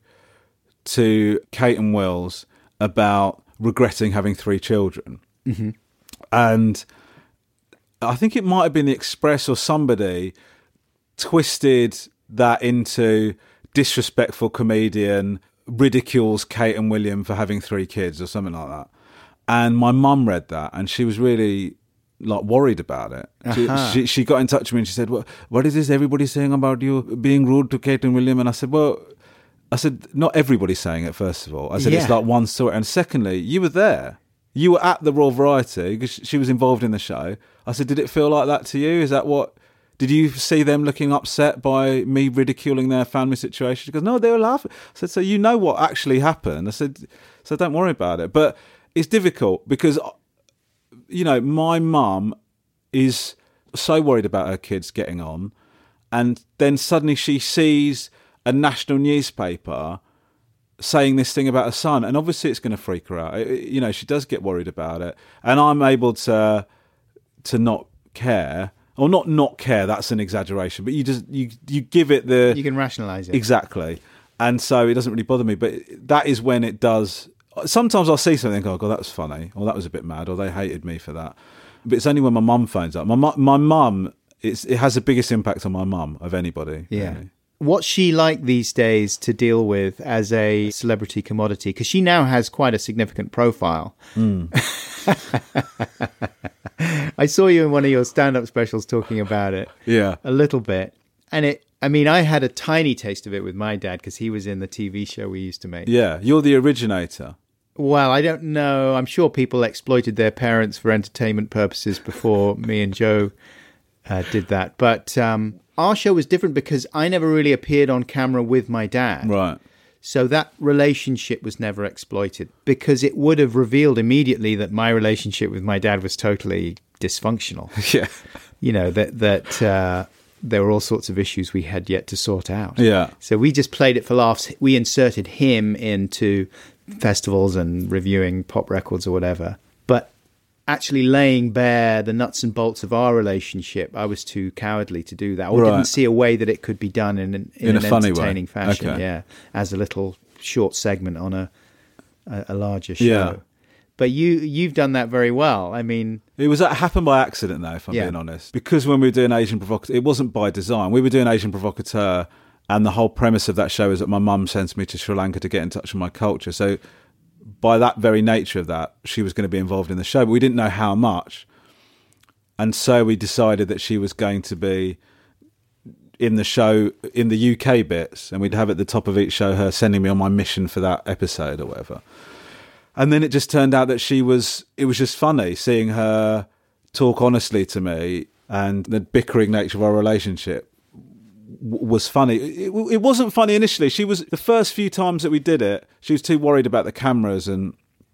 to Kate and Wills about regretting having three children. Mm-hmm. And I think it might have been the Express or somebody twisted that into disrespectful comedian ridicules Kate and William for having three kids or something like that. And my mum read that and she was really like worried about it. She, uh-huh. she, she got in touch with me and she said, well, what is this everybody saying about you being rude to Kate and William? And I said, well, I said, not everybody's saying it, first of all. I said, yeah. It's like one story. And secondly, you were there. You were at the Raw Variety because she was involved in the show. I said, did it feel like that to you? Is that what... Did you see them looking upset by me ridiculing their family situation? She goes, no, they were laughing. I said, so you know what actually happened? I said, so don't worry about it. But it's difficult because, you know, my mum is so worried about her kids getting on. And then suddenly she sees a national newspaper saying this thing about her son. And obviously it's going to freak her out. It, you know, she does get worried about it. And I'm able to to not care. Or not not care, that's an exaggeration. But you just you you give it the... You can rationalise it. Exactly. And so it doesn't really bother me. But that is when it does... Sometimes I'll see something and go, oh, God, that was funny. Or that was a bit mad. Or they hated me for that. But it's only when my mum phones up. My mu- my mum, it's, it has the biggest impact on my mum of anybody. Yeah. Really. What's she like these days to deal with as a celebrity commodity? Because she now has quite a significant profile. Mm. I saw you in one of your stand-up specials talking about it. Yeah. A little bit. And it, I mean, I had a tiny taste of it with my dad because he was in the T V show we used to make. Yeah, you're the originator. Well, I don't know. I'm sure people exploited their parents for entertainment purposes before me and Joe uh, did that. But um, our show was different because I never really appeared on camera with my dad. Right. So that relationship was never exploited because it would have revealed immediately that my relationship with my dad was totally dysfunctional. Yeah. You know, that that uh, there were all sorts of issues we had yet to sort out. Yeah. So we just played it for laughs. We inserted him into festivals and reviewing pop records or whatever. But actually laying bare the nuts and bolts of our relationship, I was too cowardly to do that. Or right. didn't see a way that it could be done in an, in in an a funny entertaining way. fashion. Okay. Yeah, as a little short segment on a a, a larger show. Yeah. But you, you've done that very well. I mean... It was that happened by accident, though, if I'm yeah. being honest. Because when we were doing Asian Provocateur, it wasn't by design. We were doing Asian Provocateur, and the whole premise of that show is that my mum sends me to Sri Lanka to get in touch with my culture. So by that very nature of that, she was going to be involved in the show. But we didn't know how much. And so we decided that she was going to be in the show, in the U K bits, and we'd have at the top of each show her sending me on my mission for that episode or whatever. And then it just turned out that she was, it was just funny seeing her talk honestly to me, and the bickering nature of our relationship w- was funny. It, it wasn't funny initially. She was, the first few times that we did it, she was too worried about the cameras and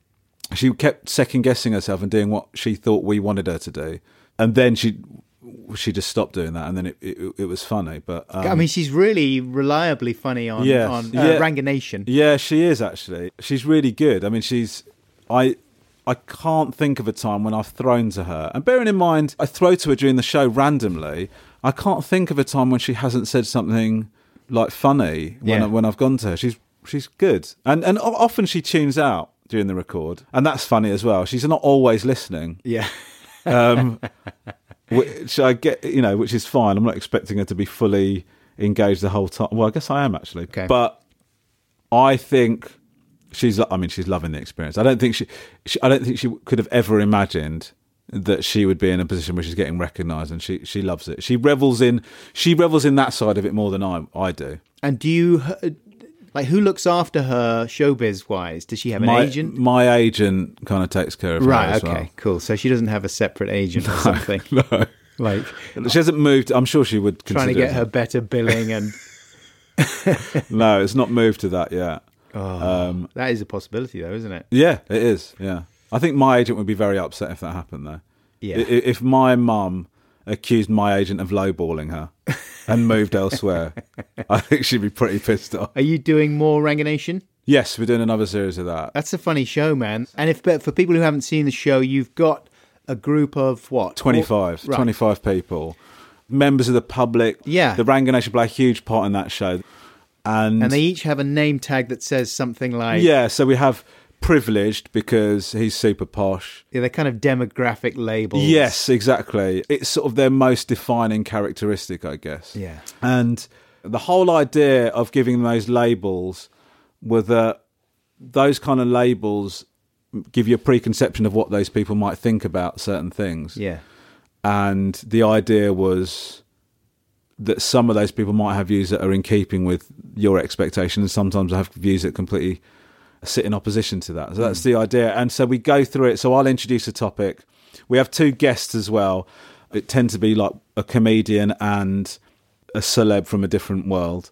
she kept second guessing herself and doing what she thought we wanted her to do, and then she she just stopped doing that, and then it it, it was funny. But um, I mean, she's really reliably funny on Yes. on uh, Yeah. Ranganation. yeah, she is actually. She's really good. I mean, she's I. I can't think of a time when I've thrown to her. And bearing in mind, I throw to her during the show randomly. I can't think of a time when she hasn't said something like funny when, Yeah. I, when I've gone to her. She's she's good. And and o- often she tunes out during the record. And that's funny as well. She's not always listening, Yeah. um, which I get, you know, which is fine. I'm not expecting her to be fully engaged the whole time. Well, I guess I am actually. Okay. But I think... She's, I mean, she's loving the experience. I don't think she, she, I don't think she could have ever imagined that she would be in a position where she's getting recognised, and she, she loves it. She revels in, she revels in that side of it more than I, I do. And do you like who looks after her showbiz wise? Does she have an my, agent? My agent kind of takes care of her Right. as Okay. well. Cool. So she doesn't have a separate agent or something. No, Like she hasn't moved. I'm sure she would trying to consider get it. her better billing and No, it's not moved to that yet. oh, Um, that is a possibility though, isn't it? Yeah, it is. Yeah, I think my agent would be very upset if that happened, though. Yeah. I- If my mum accused my agent of lowballing her and moved elsewhere, I think she'd be pretty pissed off. Are you doing more Ranganation? Yes, we're doing another series of that. That's a funny show, man. And if but for people who haven't seen the show, you've got a group of what? twenty-five, Right. twenty-five people, members of the public. Yeah. The Ranganation play a huge part in that show. And, And they each have a name tag that says something like yeah, so we have privileged because he's super posh. yeah, they're kind of demographic labels. Yes, exactly. It's sort of their most defining characteristic, I guess. Yeah. And the whole idea of giving those labels were that those kind of labels give you a preconception of what those people might think about certain things. Yeah. And the idea was that some of those people might have views that are in keeping with your expectations, and sometimes have views that completely sit in opposition to that. So that's the idea. And so we go through it. So I'll introduce a topic. We have two guests as well. It tends to be like a comedian and a celeb from a different world.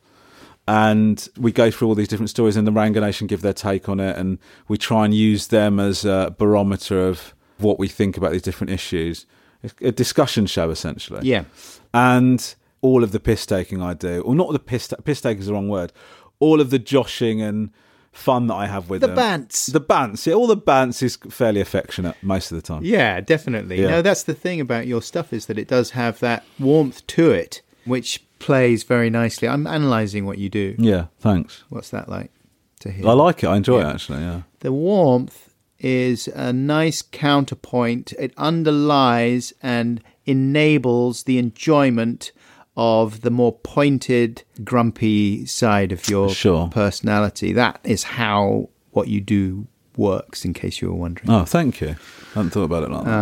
And we go through all these different stories, and the Ranganation give their take on it, and we try and use them as a barometer of what we think about these different issues. It's a discussion show, essentially. Yeah. And all of the piss taking I do, or not the piss piss taking is the wrong word. All of the joshing and fun that I have with The them. bants. The bants. Yeah, all the bants is fairly affectionate most of the time. Yeah, definitely. Yeah. No, that's the thing about your stuff is that it does have that warmth to it, which plays very nicely. I'm analysing what you do. Yeah, thanks. What's that like to hear? I like it. I enjoy Yeah. it, actually, yeah. The warmth is a nice counterpoint. It underlies and enables the enjoyment of the more pointed, grumpy side of your Sure. personality. That is how what you do works, in case you were wondering. Oh, thank you. I hadn't thought about it like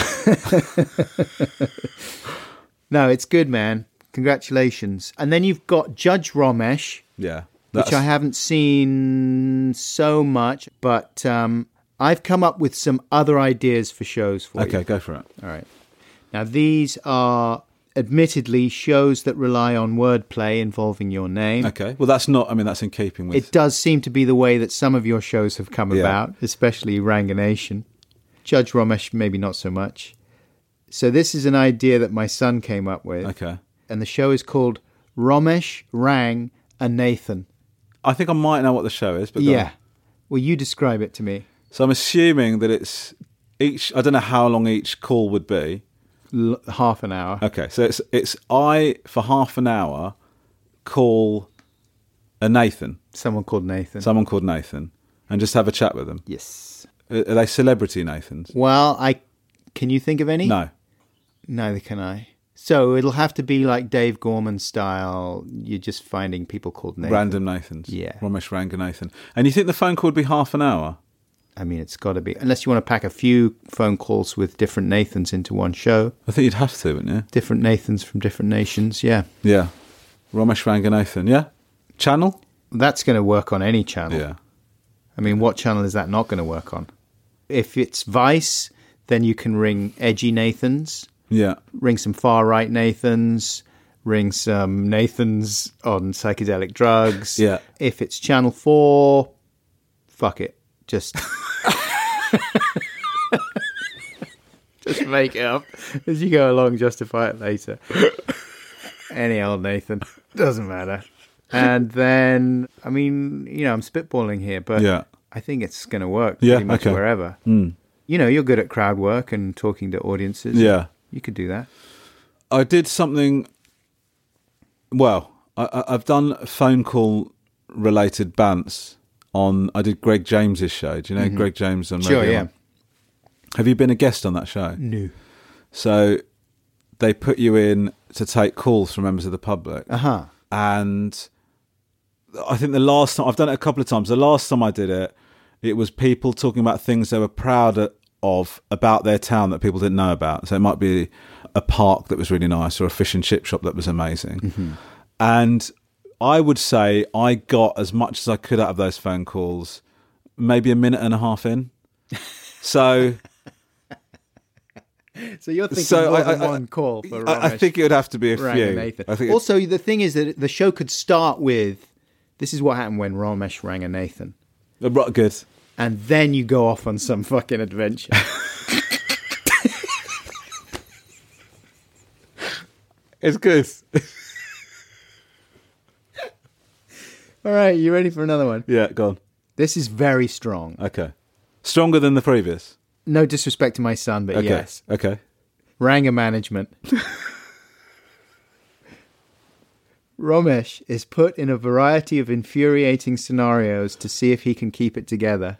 that. Um, yeah. No, it's good, man. Congratulations. And then you've got Judge Ramesh, yeah. which That's- I haven't seen so much, but um, I've come up with some other ideas for shows for you. Okay, go for it. All right. Now, these are admittedly shows that rely on wordplay involving your name. Okay. Well, that's not, I mean, that's in keeping with... It does seem to be the way that some of your shows have come Yeah. about, especially Ranganation. Judge Ramesh, maybe not so much. So this is an idea that my son came up with. Okay. And the show is called Ramesh, Rang, and Nathan. I think I might know what the show is, but go Yeah. on. Well, you describe it to me. So I'm assuming that it's each, I don't know how long each call would be. L- half an hour. Okay, so it's it's I for half an hour call a Nathan, Someone called Nathan. someone called Nathan, and just have a chat with them. Yes. Are are they celebrity Nathans? Well, I can you think of any? No. Neither can I. So it'll have to be like Dave Gorman style. You're just finding people called Nathan. Random Nathans. Yeah. Ramesh Ranganathan. And you think the phone call would be half an hour? I mean, it's got to be. Unless you want to pack a few phone calls with different Nathans into one show. I think you'd have to, wouldn't you? Different Nathans from different nations. Yeah. Yeah. Ramesh Ranganathan. Yeah. Channel? That's going to work on any channel. Yeah. I mean, what channel is that not going to work on? If it's Vice, then you can ring edgy Nathans, Yeah. ring some far-right Nathans, ring some Nathans on psychedelic drugs. Yeah. If it's Channel four, fuck it. Just Just make it up as you go along. Justify it later. Any old Nathan, doesn't matter. And then, I mean, you know, I'm spitballing here, but Yeah. I think it's going to work Yeah, pretty much okay. wherever. Mm. You know, you're good at crowd work and talking to audiences. Yeah. You could do that. I did something. Well, I, I- I've done phone call related bants on. I did Greg James's show. Do you know Greg James on Radio Sure, yeah. One? Have you been a guest on that show? No. So they put you in to take calls from members of the public. Uh-huh. And I think the last time, I've done it a couple of times, the last time I did it, it was people talking about things they were proud of about their town that people didn't know about. So it might be a park that was really nice or a fish and chip shop that was amazing. Mm-hmm. And I would say I got as much as I could out of those phone calls, maybe a minute and a half in. So... So you're thinking So more I- than I- one call for I, I Ramesh, think it would have to be a Rang few. and Nathan. I think it- Also, the thing is that the show could start with, this is what happened when Ramesh rang a Nathan. Uh, right, good. And then you go off on some fucking adventure. It's good. All right, you ready for another one? Yeah, go on. This is very strong. Okay. Stronger than the previous. No disrespect to my son, but Okay. yes. Okay. Ranga management. Ramesh is put in a variety of infuriating scenarios to see if he can keep it together.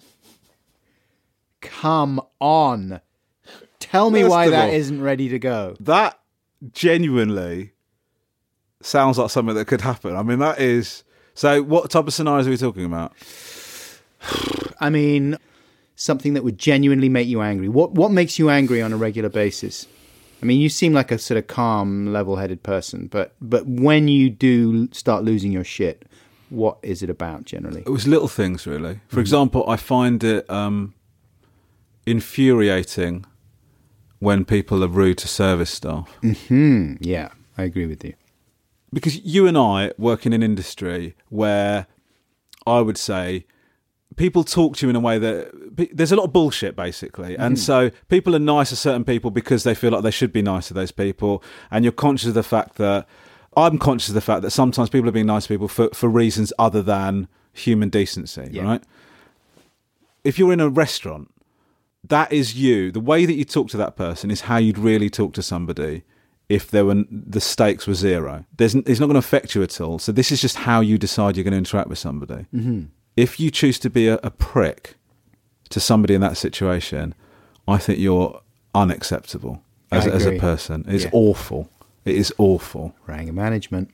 Come on. Tell me First why of that all- isn't ready to go. That genuinely sounds like something that could happen. I mean, that is... So what type of scenarios are we talking about? I mean, something that would genuinely make you angry. What what makes you angry on a regular basis? I mean, you seem like a sort of calm, level-headed person, but but when you do start losing your shit, what is it about generally? It was little things, really. For example, I find it um, infuriating when people are rude to service staff. Hmm. Yeah, I agree with you. Because you and I work in an industry where I would say people talk to you in a way that there's a lot of bullshit, basically. And so people are nice to certain people because they feel like they should be nice to those people. And you're conscious of the fact that I'm conscious of the fact that sometimes people are being nice to people for, for reasons other than human decency, Yeah. right? If you're in a restaurant, that is you. The way that you talk to that person is how you'd really talk to somebody if there were the stakes were zero. There's, it's not going to affect you at all. So this is just how you decide you're going to interact with somebody. Mm-hmm. If you choose to be a, a prick to somebody in that situation, I think you're unacceptable as, I as a agree. person. It's Yeah. awful. It is awful. Ranga management.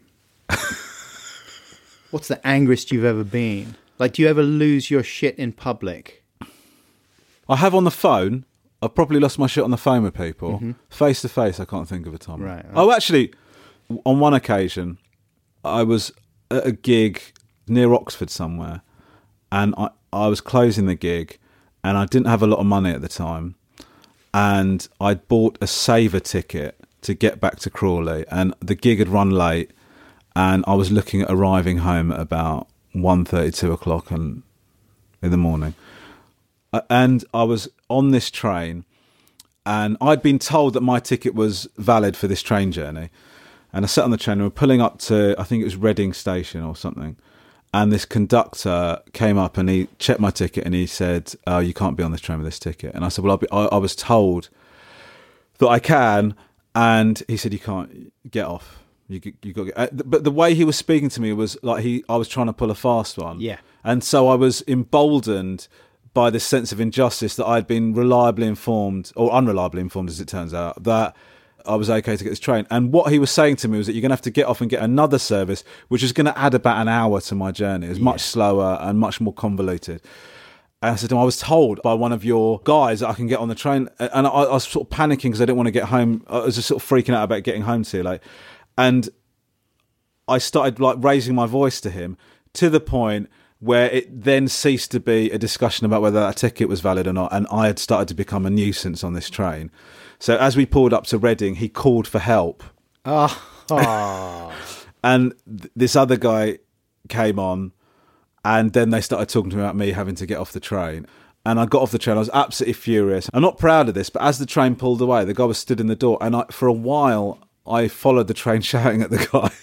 What's the angriest you've ever been? Like, do you ever lose your shit in public? I have on the phone. I've probably lost my shit on the phone with people. Face to face, I can't think of a time. Right. Oh, actually, on one occasion, I was at a gig near Oxford somewhere, and I, I was closing the gig, and I didn't have a lot of money at the time, and I'd bought a saver ticket to get back to Crawley, and the gig had run late, and I was looking at arriving home at about one thirty, two o'clock in, in the morning. Uh, and I was on this train, and I'd been told that my ticket was valid for this train journey. And I sat on the train, and we were pulling up to, I think it was Reading Station or something. And this conductor came up and he checked my ticket and he said, "Oh, you can't be on this train with this ticket." And I said, "Well, I'll be, I, I was told that I can." And he said, "You can't get off. You you got." Uh, but the way he was speaking to me was like he, I was trying to pull a fast one. Yeah. And so I was emboldened by this sense of injustice that I'd been reliably informed, or unreliably informed as it turns out, that I was okay to get this train. And what he was saying to me was that you're going to have to get off and get another service, which is going to add about an hour to my journey. It's much slower and much more convoluted. And I said to him, "I was told by one of your guys that I can get on the train." And I, I was sort of panicking because I didn't want to get home. I was just sort of freaking out about getting home too late. And I started like raising my voice to him to the point where it then ceased to be a discussion about whether that ticket was valid or not, and I had started to become a nuisance on this train. So as we pulled up to Reading, he called for help. Oh. And th- this other guy came on, and then they started talking to me about me having to get off the train. And I got off the train. I was absolutely furious. I'm not proud of this, but as the train pulled away, the guy was stood in the door. And I, for a while, I followed the train shouting at the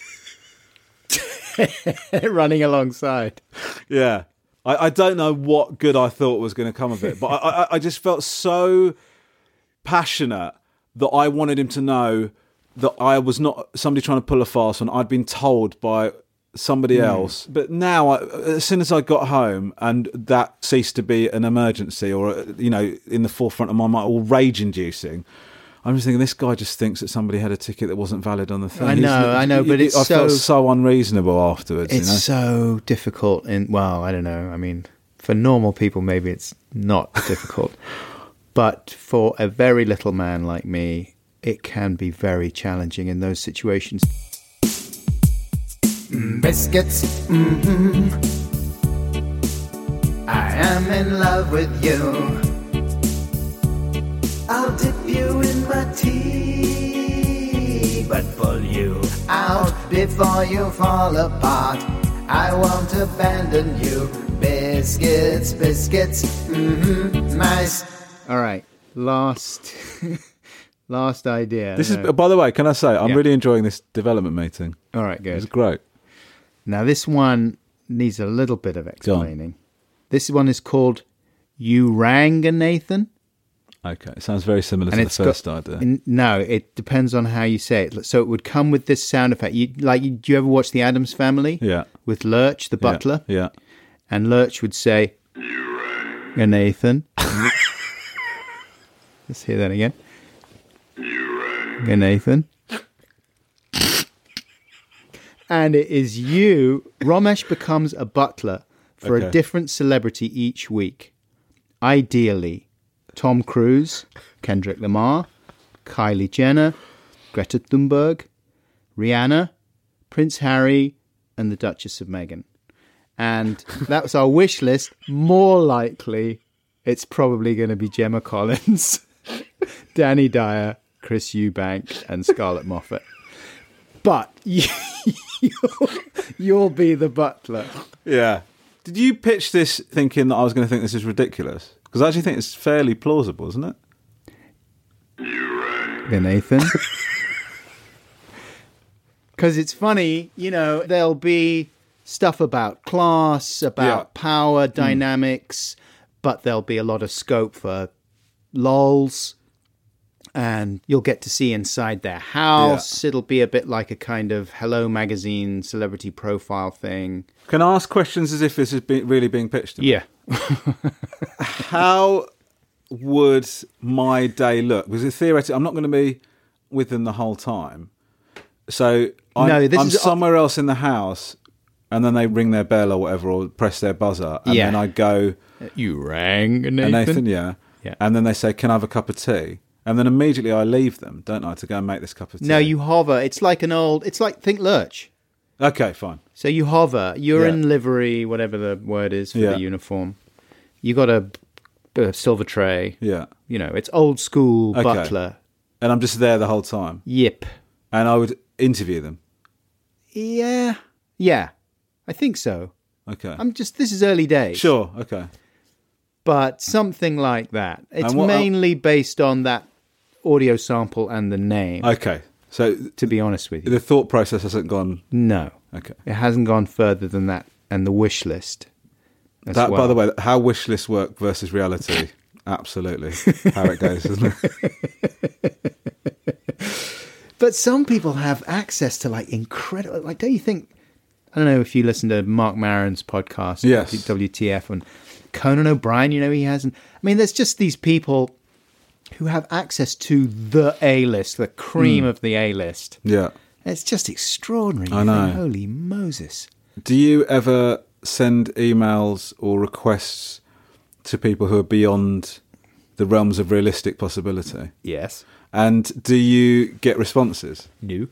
guy. Running alongside. Yeah. I, I don't know what good I thought was going to come of it. But I, I, I just felt so passionate that I wanted him to know that I was not somebody trying to pull a fast one. I'd been told by somebody else. But now, I, as soon as I got home and that ceased to be an emergency or, you know, in the forefront of my mind, all rage-inducing, I'm just thinking, this guy just thinks that somebody had a ticket that wasn't valid on the thing. I know, He's- I know, but he- it's I felt so- so unreasonable afterwards. It's you know? so difficult. In well, I don't know. I mean, for normal people, maybe it's not difficult. But for a very little man like me, it can be very challenging in those situations. Biscuits, mm-hmm. I am in love with you. I'll dip you in my tea, but pull you out before you fall apart. I won't abandon you. Biscuits, biscuits, mm-hmm, nice. All right, last last idea. This is, No. by the way, can I say, I'm Yeah. really enjoying this development meeting. All right, It was good. great. Now this one needs a little bit of Go on. explaining. This one is called "You Rang a Nathan." Okay, it sounds very similar to And the it's got- first idea. In, no, it depends on how you say it. So it would come with this sound effect. You like? You, do you ever watch The Addams Family? Yeah. With Lurch, the Yeah, butler, Yeah. and Lurch would say, "You Nathan." Let's hear that again. You Nathan. And it is you. Ramesh becomes a butler for Okay. a different celebrity each week. Ideally, Tom Cruise, Kendrick Lamar, Kylie Jenner, Greta Thunberg, Rihanna, Prince Harry, and the Duchess of Meghan. And that was our wish list. More likely, it's probably going to be Gemma Collins, Danny Dyer, Chris Eubank, and Scarlett Moffat. But you, you'll, you'll be the butler. Yeah. Did you pitch this thinking that I was going to think this is ridiculous? Because I actually think it's fairly plausible, isn't it? Yeah, Nathan. Because it's funny, you know, there'll be stuff about class, about Yeah. power dynamics, but there'll be a lot of scope for lols. And you'll get to see inside their house. It'll be a bit like a kind of Hello Magazine celebrity profile thing. Can I ask questions as if this is be- really being pitched to me? Yeah. How would my day look? Because theoretically, I'm not going to be with them the whole time. So I'm, No, this I'm is- somewhere else in the house, and then they ring their bell or whatever, or press their buzzer, and Yeah. then I go, You rang, Nathan. and Nathan, yeah. Yeah. And then they say, can I have a cup of tea? And then immediately I leave them, don't I, to go and make this cup of tea? No, you hover. It's like an old, it's like, think Lurch. Okay, fine. So you hover. You're Yeah. in livery, whatever the word is for Yeah. the uniform. You got a, a silver tray. Yeah. You know, it's old school Okay. butler. And I'm just there the whole time. Yip. And I would interview them. Yeah. Yeah. I think so. Okay. I'm just, this is early days. Sure, okay. But something like that. It's And what- mainly based on that audio sample and the name, Okay. So to be honest with you. the thought process hasn't gone... No. Okay. It hasn't gone further than that. And the wish list. as That, well. by the way, how wish lists work versus reality, absolutely how it goes, isn't it? But some people have access to like incredible, like, don't you think? I don't know if you listen to Mark Maron's podcast, Yes. W T F, and Conan O'Brien, you know, he has. And I mean, there's just these people who have access to the A list, the cream Hmm. of the A list. Yeah. It's just extraordinary. I You know. think, holy Moses. Do you ever send emails or requests to people who are beyond the realms of realistic possibility? Yes. And do you get responses? New.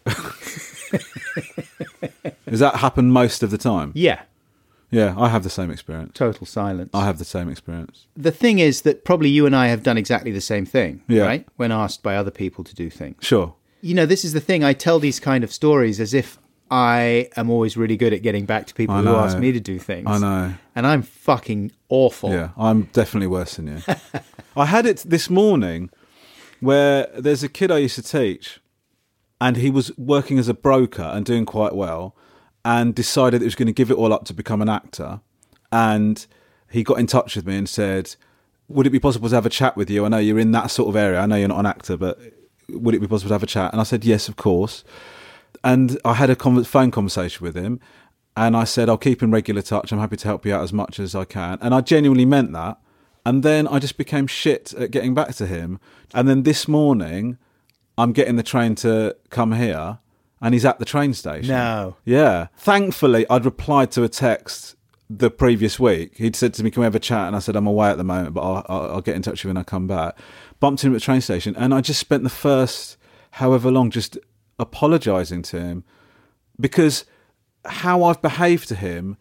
Does that happen most of the time? Yeah. Yeah, I have the same experience. Total silence. I have the same experience. The thing is that probably you and I have done exactly the same thing, Yeah. right? When asked by other people to do things. Sure. You know, this is the thing. I tell these kind of stories as if I am always really good at getting back to people I who know. ask me to do things. I know. And I'm fucking awful. Yeah, I'm definitely worse than you. I had it this morning where there's a kid I used to teach, and he was working as a broker and doing quite well, and decided he was going to give it all up to become an actor. And he got in touch with me and said, would it be possible to have a chat with you? I know you're in that sort of area. I know you're not an actor, but would it be possible to have a chat? And I said, yes, of course. And I had a con- phone conversation with him, and I said, I'll keep in regular touch. I'm happy to help you out as much as I can. And I genuinely meant that. And then I just became shit at getting back to him. And then this morning, I'm getting the train to come here, and he's at the train station. No. Yeah. Thankfully, I'd replied to a text the previous week. He'd said to me, can we have a chat? And I said, I'm away at the moment, but I'll, I'll, I'll get in touch with you when I come back. Bumped him at the train station, and I just spent the first however long just apologising to him, because how I've behaved to him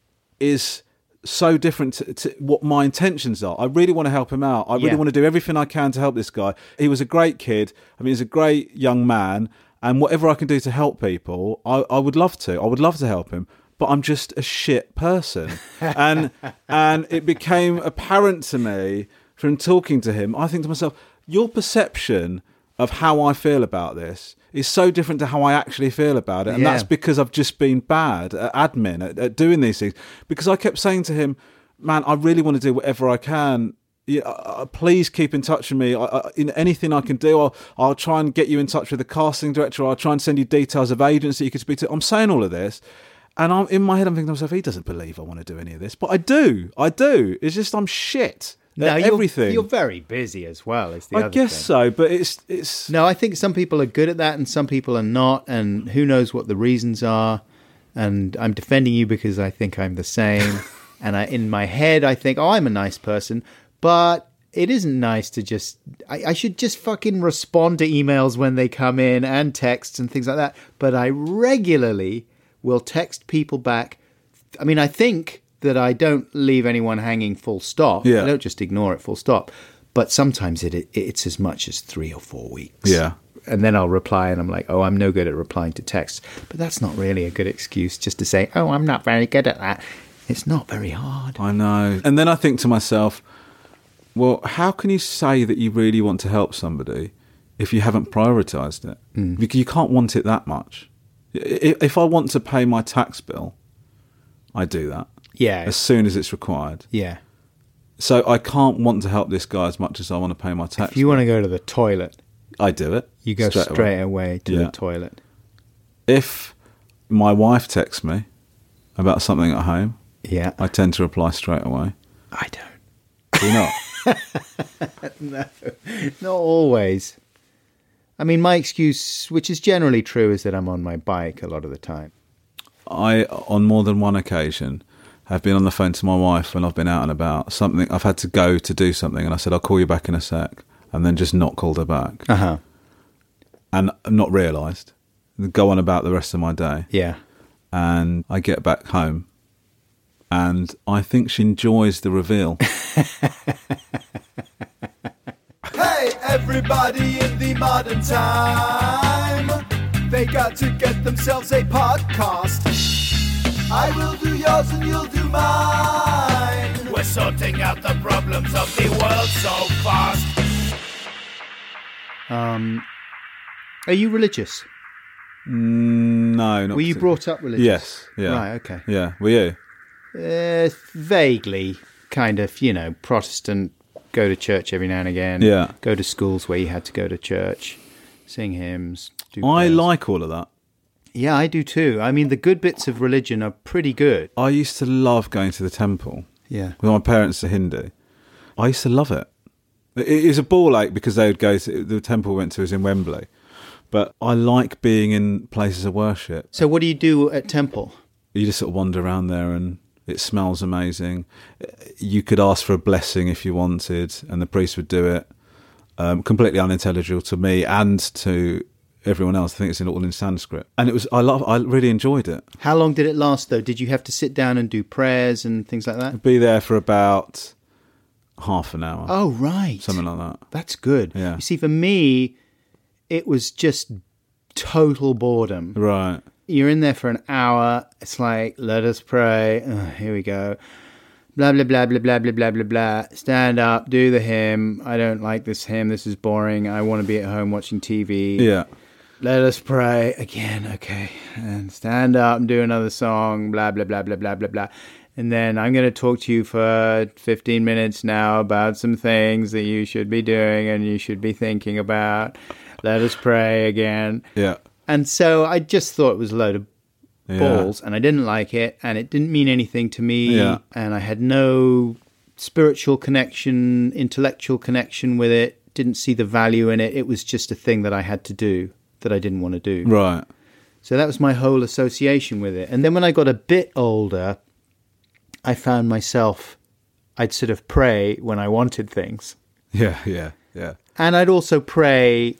is so different to, to what my intentions are. I really want to help him out. I really Yeah. want to do everything I can to help this guy. He was a great kid. I mean, he's a great young man, and whatever I can do to help people, I, I would love to. I would love to help him. But I'm just a shit person. and and it became apparent to me from talking to him, I think to myself, your perception of how I feel about this is so different to how I actually feel about it. And Yeah. that's because I've just been bad at admin, at, at doing these things. Because I kept saying to him, man, I really want to do whatever I can. Yeah, uh, please keep in touch with me. I, I, in anything I can do, I'll, I'll try and get you in touch with the casting director. I'll try and send you details of agents that you could speak to. I'm saying all of this. And I'm in my head, I'm thinking to myself, he doesn't believe I want to do any of this. But I do. I do. It's just I'm shit. No, at you're, everything. You're very busy as well. Is the I other guess thing. so, but it's it's No, I think some people are good at that and some people are not, and who knows what the reasons are. And I'm defending you because I think I'm the same. And I, in my head, I think, oh, I'm a nice person. But it isn't nice to just... I, I should just fucking respond to emails when they come in and texts and things like that. But I regularly will text people back. I mean, I think that I don't leave anyone hanging full stop. Yeah. I don't just ignore it full stop. But sometimes it, it it's as much as three or four weeks. Yeah. And then I'll reply and I'm like, oh, I'm no good at replying to texts. But that's not really a good excuse just to say, oh, I'm not very good at that. It's not very hard. I know. And then I think to myself, well, how can you say that you really want to help somebody if you haven't prioritised it? Mm. Because you can't want it that much. I- If I want to pay my tax bill, I do that Yeah. as soon as it's required. Yeah. So I can't want to help this guy as much as I want to pay my tax If you bill. want to go to the toilet, I do it. you go straight, away. away to Yeah. the toilet. If my wife texts me about something at home, Yeah. I tend to reply straight away. I don't. Do you not? No, not always. I mean, my excuse, which is generally true, is that I'm on my bike a lot of the time. I, on more than one occasion, have been on the phone to my wife when I've been out and about. Something I've had to go to do something, and I said, I'll call you back in a sec, and then just not called her back. Uh-huh. And not realised. Go on about the rest of my day. Yeah. And I get back home, and I think she enjoys the reveal. Hey, everybody in the modern time, they got to get themselves a podcast. I will do yours and you'll do mine. We're sorting out the problems of the world so fast. Um, are you religious? No, not Were you particularly. brought up religious? Yes. Yeah. Right, okay. Yeah. Were you? Uh, vaguely, kind of, you know, Protestant, go to church every now and again. Yeah. Go to schools where you had to go to church, sing hymns. Do I prayers. like all of that. Yeah, I do too. I mean, the good bits of religion are pretty good. I used to love going to the temple. Yeah. Well, my parents are Hindu. I used to love it. It it was a ball ache because they would go to the temple we went to was in Wembley. But I like being in places of worship. So what do you do at temple? You just sort of wander around there and it smells amazing. You could ask for a blessing if you wanted and the priest would do it. Um, completely unintelligible to me and to everyone else. I think it's in all in Sanskrit. And it was, I love, I really enjoyed it. How long did it last, though? Did you have to sit down and do prayers and things like that? Be there for about half an hour. Oh, right. Something like that. That's good. Yeah. You see, for me, it was just total boredom. Right. you're in there for an hour. It's like, let us pray. Oh, here we go. Blah, blah, blah, blah, blah, blah, blah, blah, blah. Stand up, do the hymn. I don't like this hymn. This is boring. I want to be at home watching T V. Yeah. Let us pray again. Okay. And stand up and do another song. Blah, blah, blah, blah, blah, blah, blah. And then I'm going to talk to you for fifteen minutes now about some things that you should be doing and you should be thinking about. Let us pray again. Yeah. And so I just thought it was a load of Yeah. balls, and I didn't like it, and it didn't mean anything to me, Yeah. and I had no spiritual connection, intellectual connection with it, didn't see the value in it. It was just a thing that I had to do that I didn't want to do. Right. So that was my whole association with it. And then when I got a bit older, I found myself, I'd sort of pray when I wanted things. Yeah, yeah, yeah. And I'd also pray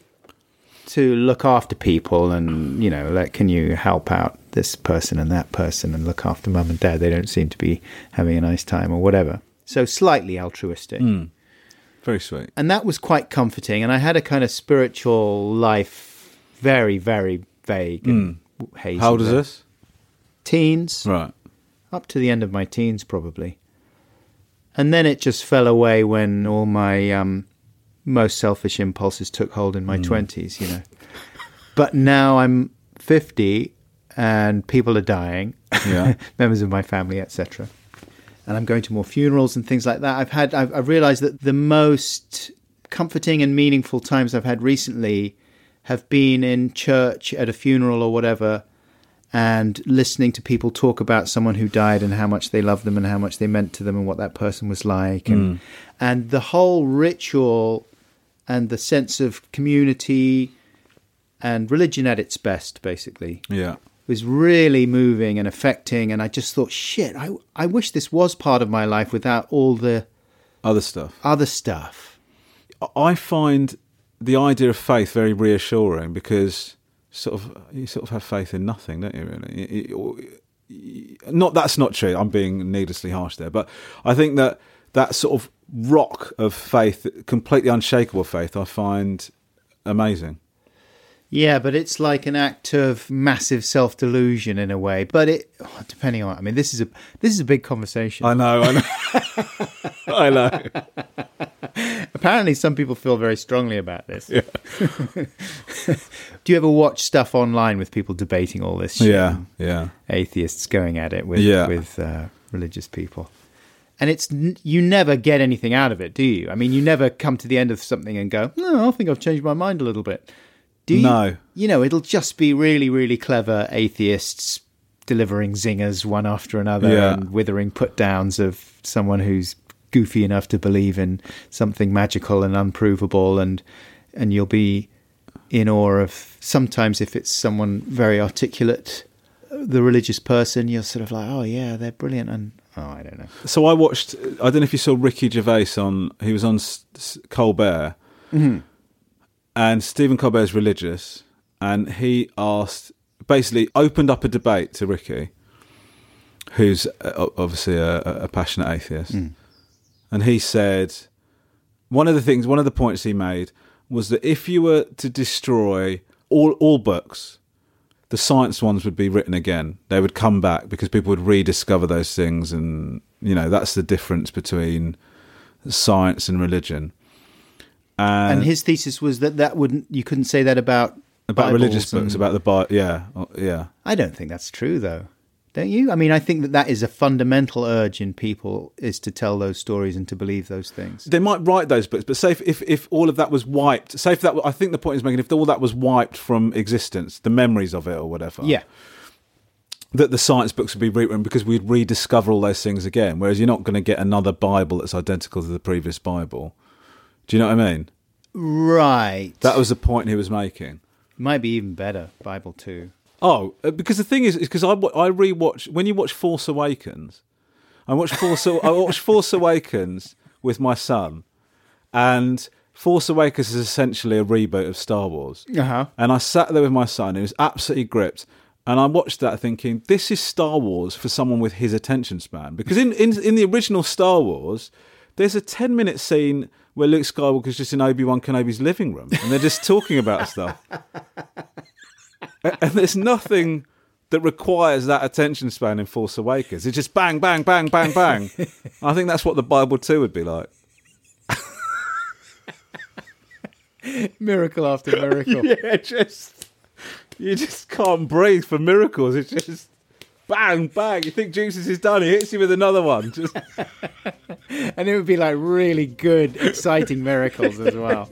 to look after people and, you know, like, can you help out this person and that person and look after mum and dad? They don't seem to be having a nice time or whatever. So slightly altruistic. Mm. Very sweet. And that was quite comforting. And I had a kind of spiritual life, very, very vague and Mm. hazy. How old is this? Teens. Right. Up to the end of my teens, probably. And then it just fell away when all my um, most selfish impulses took hold in my twenties, you know. But now I'm fifty and people are dying, Yeah. members of my family, et cetera. And I'm going to more funerals and things like that. I've had, I've, I've realized that the most comforting and meaningful times I've had recently have been in church at a funeral or whatever, and listening to people talk about someone who died and how much they loved them and how much they meant to them and what that person was like. And, and the whole ritual and the sense of community and religion at its best, basically, Yeah. was really moving and affecting. And I just thought, shit, I, I wish this was part of my life without all the Other stuff. other stuff. I find the idea of faith very reassuring because sort of you sort of have faith in nothing, don't you? Really, It- it- not that's not true. I'm being needlessly harsh there, but I think that that sort of rock of faith, completely unshakable faith, I find amazing. Yeah, but it's like an act of massive self-delusion in a way. But it, oh, depending on, I mean, this is a this is a big conversation. I know, I know, I know. Apparently, some people feel very strongly about this. Yeah. Do you ever watch stuff online with people debating all this shit? Yeah, yeah, Atheists going at it with Yeah. with uh, religious people. And it's n- you never get anything out of it, do you? I mean, you never come to the end of something and go, no, I think I've changed my mind a little bit. Do you? No. You know, it'll just be really, really clever atheists delivering zingers one after another Yeah. and withering put-downs of someone who's goofy enough to believe in something magical and unprovable, and and you'll be in awe of, sometimes if it's someone very articulate, the religious person, you're sort of like, oh yeah, they're brilliant, and oh, I don't know. So I watched. I don't know if you saw Ricky Gervais on. He was on S- S- Colbert, and Stephen Colbert's religious, and he asked, basically, opened up a debate to Ricky, who's uh, obviously a, a passionate atheist, and he said one of the things, one of the points he made was that if you were to destroy all all books, the science ones would be written again. They would come back because people would rediscover those things, and you know that's the difference between science and religion. And, And his thesis was that that wouldn't, you couldn't say that about about Bibles religious books, and- about the Bible, yeah, oh, yeah. I don't think that's true, though. Don't you? I mean, I think that that is a fundamental urge in people, is to tell those stories and to believe those things. They might write those books, but say if, if, if all of that was wiped, say if that, I think the point is making, if all that was wiped from existence, the memories of it or whatever, Yeah. that the science books would be rewritten because we'd rediscover all those things again. Whereas you're not going to get another Bible that's identical to the previous Bible. Do you know what I mean? Right. That was the point he was making. Might be even better, Bible too. Oh, uh, because the thing is, is because I wa- I rewatch when you watch Force Awakens. I watched Force I watched Force Awakens with my son, and Force Awakens is essentially a reboot of Star Wars. Uh-huh. And I sat there with my son, who was absolutely gripped. And I watched that thinking, this is Star Wars for someone with his attention span. Because in, in, in the original Star Wars, there's a ten-minute scene where Luke Skywalker's just in Obi-Wan Kenobi's living room. And they're just talking about stuff. And there's nothing that requires that attention span in Force Awakens. It's just bang, bang, bang, bang, bang. I think that's what the Bible two would be like. Miracle after miracle. Yeah, just you just can't breathe for miracles. It's just bang, bang. You think Jesus is done? He hits you with another one. Just And it would be like really good, exciting miracles as well.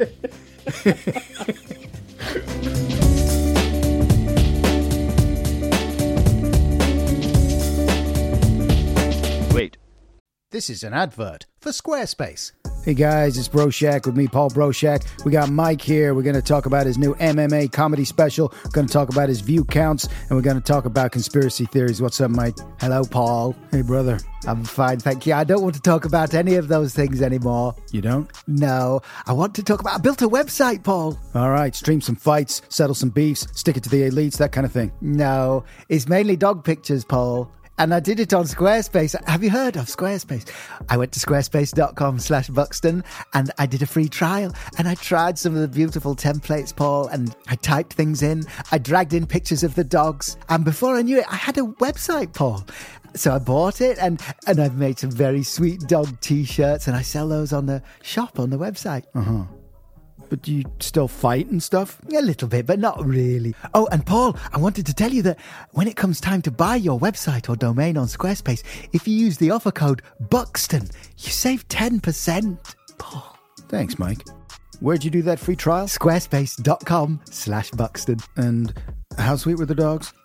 Wait. This is an advert for Squarespace. Hey guys, it's Broshak with me, Paul Broshak. We got Mike here. We're going to talk about his new M M A comedy special. We're going to talk about his view counts, and we're going to talk about conspiracy theories. What's up, Mike? Hello, Paul. Hey, brother. I'm fine, thank you. I don't want to talk about any of those things anymore. You don't? No. I want to talk about... I built a website, Paul. All right, stream some fights, settle some beefs, stick it to the elites, that kind of thing. No. It's mainly dog pictures, Paul. And I did it on Squarespace. Have you heard of Squarespace? I went to squarespace.com slash Buxton and I did a free trial. And I tried some of the beautiful templates, Paul, and I typed things in. I dragged in pictures of the dogs. And before I knew it, I had a website, Paul. So I bought it and, and I've made some very sweet dog T-shirts and I sell those on the shop on the website. Uh-huh. But do you still fight and stuff? A little bit, but not really. Oh, and Paul, I wanted to tell you that when it comes time to buy your website or domain on Squarespace, if you use the offer code Buxton, you save ten percent. Paul. Thanks, Mike. Where'd you do that free trial? Squarespace.com slash Buxton. And how sweet were the dogs?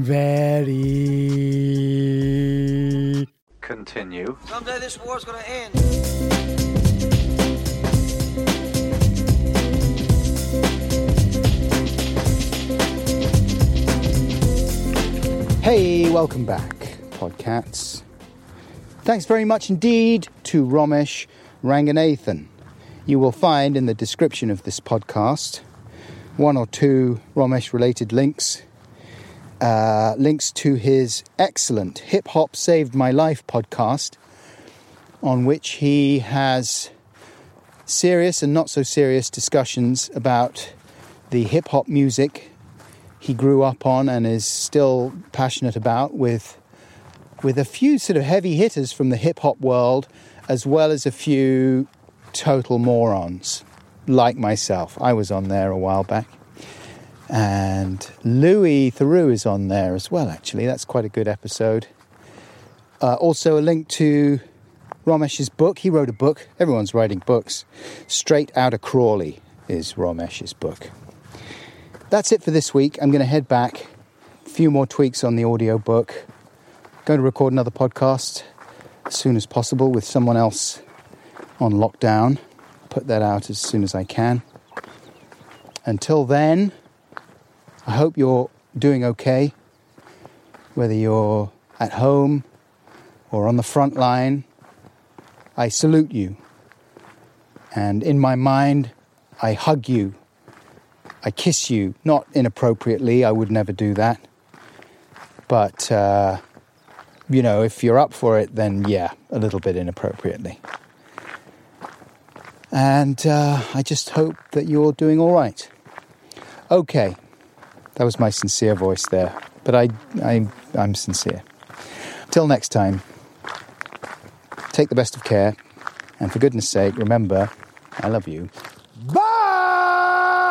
Very... Continue. Someday this war's gonna end. Hey, welcome back, Podcats. Thanks very much indeed to Romesh Ranganathan. You will find in the description of this podcast one or two Romesh-related links, uh, links to his excellent Hip Hop Saved My Life podcast, on which he has serious and not so serious discussions about the hip-hop music he grew up on and is still passionate about, with with a few sort of heavy hitters from the hip-hop world, as well as a few total morons, like myself. I was on there a while back. And Louis Theroux is on there as well, actually. That's quite a good episode. Uh, also a link to Romesh's book. He wrote a book. Everyone's writing books. Straight Outta Crawley is Romesh's book. That's it for this week. I'm going to head back. A few more tweaks on the audio book. Going to record another podcast as soon as possible with someone else on lockdown. Put that out as soon as I can. Until then, I hope you're doing okay. Whether you're at home or on the front line, I salute you. And in my mind, I hug you. I kiss you, not inappropriately, I would never do that. But, uh, you know, if you're up for it, then yeah, a little bit inappropriately. And uh, I just hope that you're doing all right. Okay, that was my sincere voice there, but I, I, I'm sincere. Till next time, take the best of care, and for goodness sake, remember, I love you. Bye!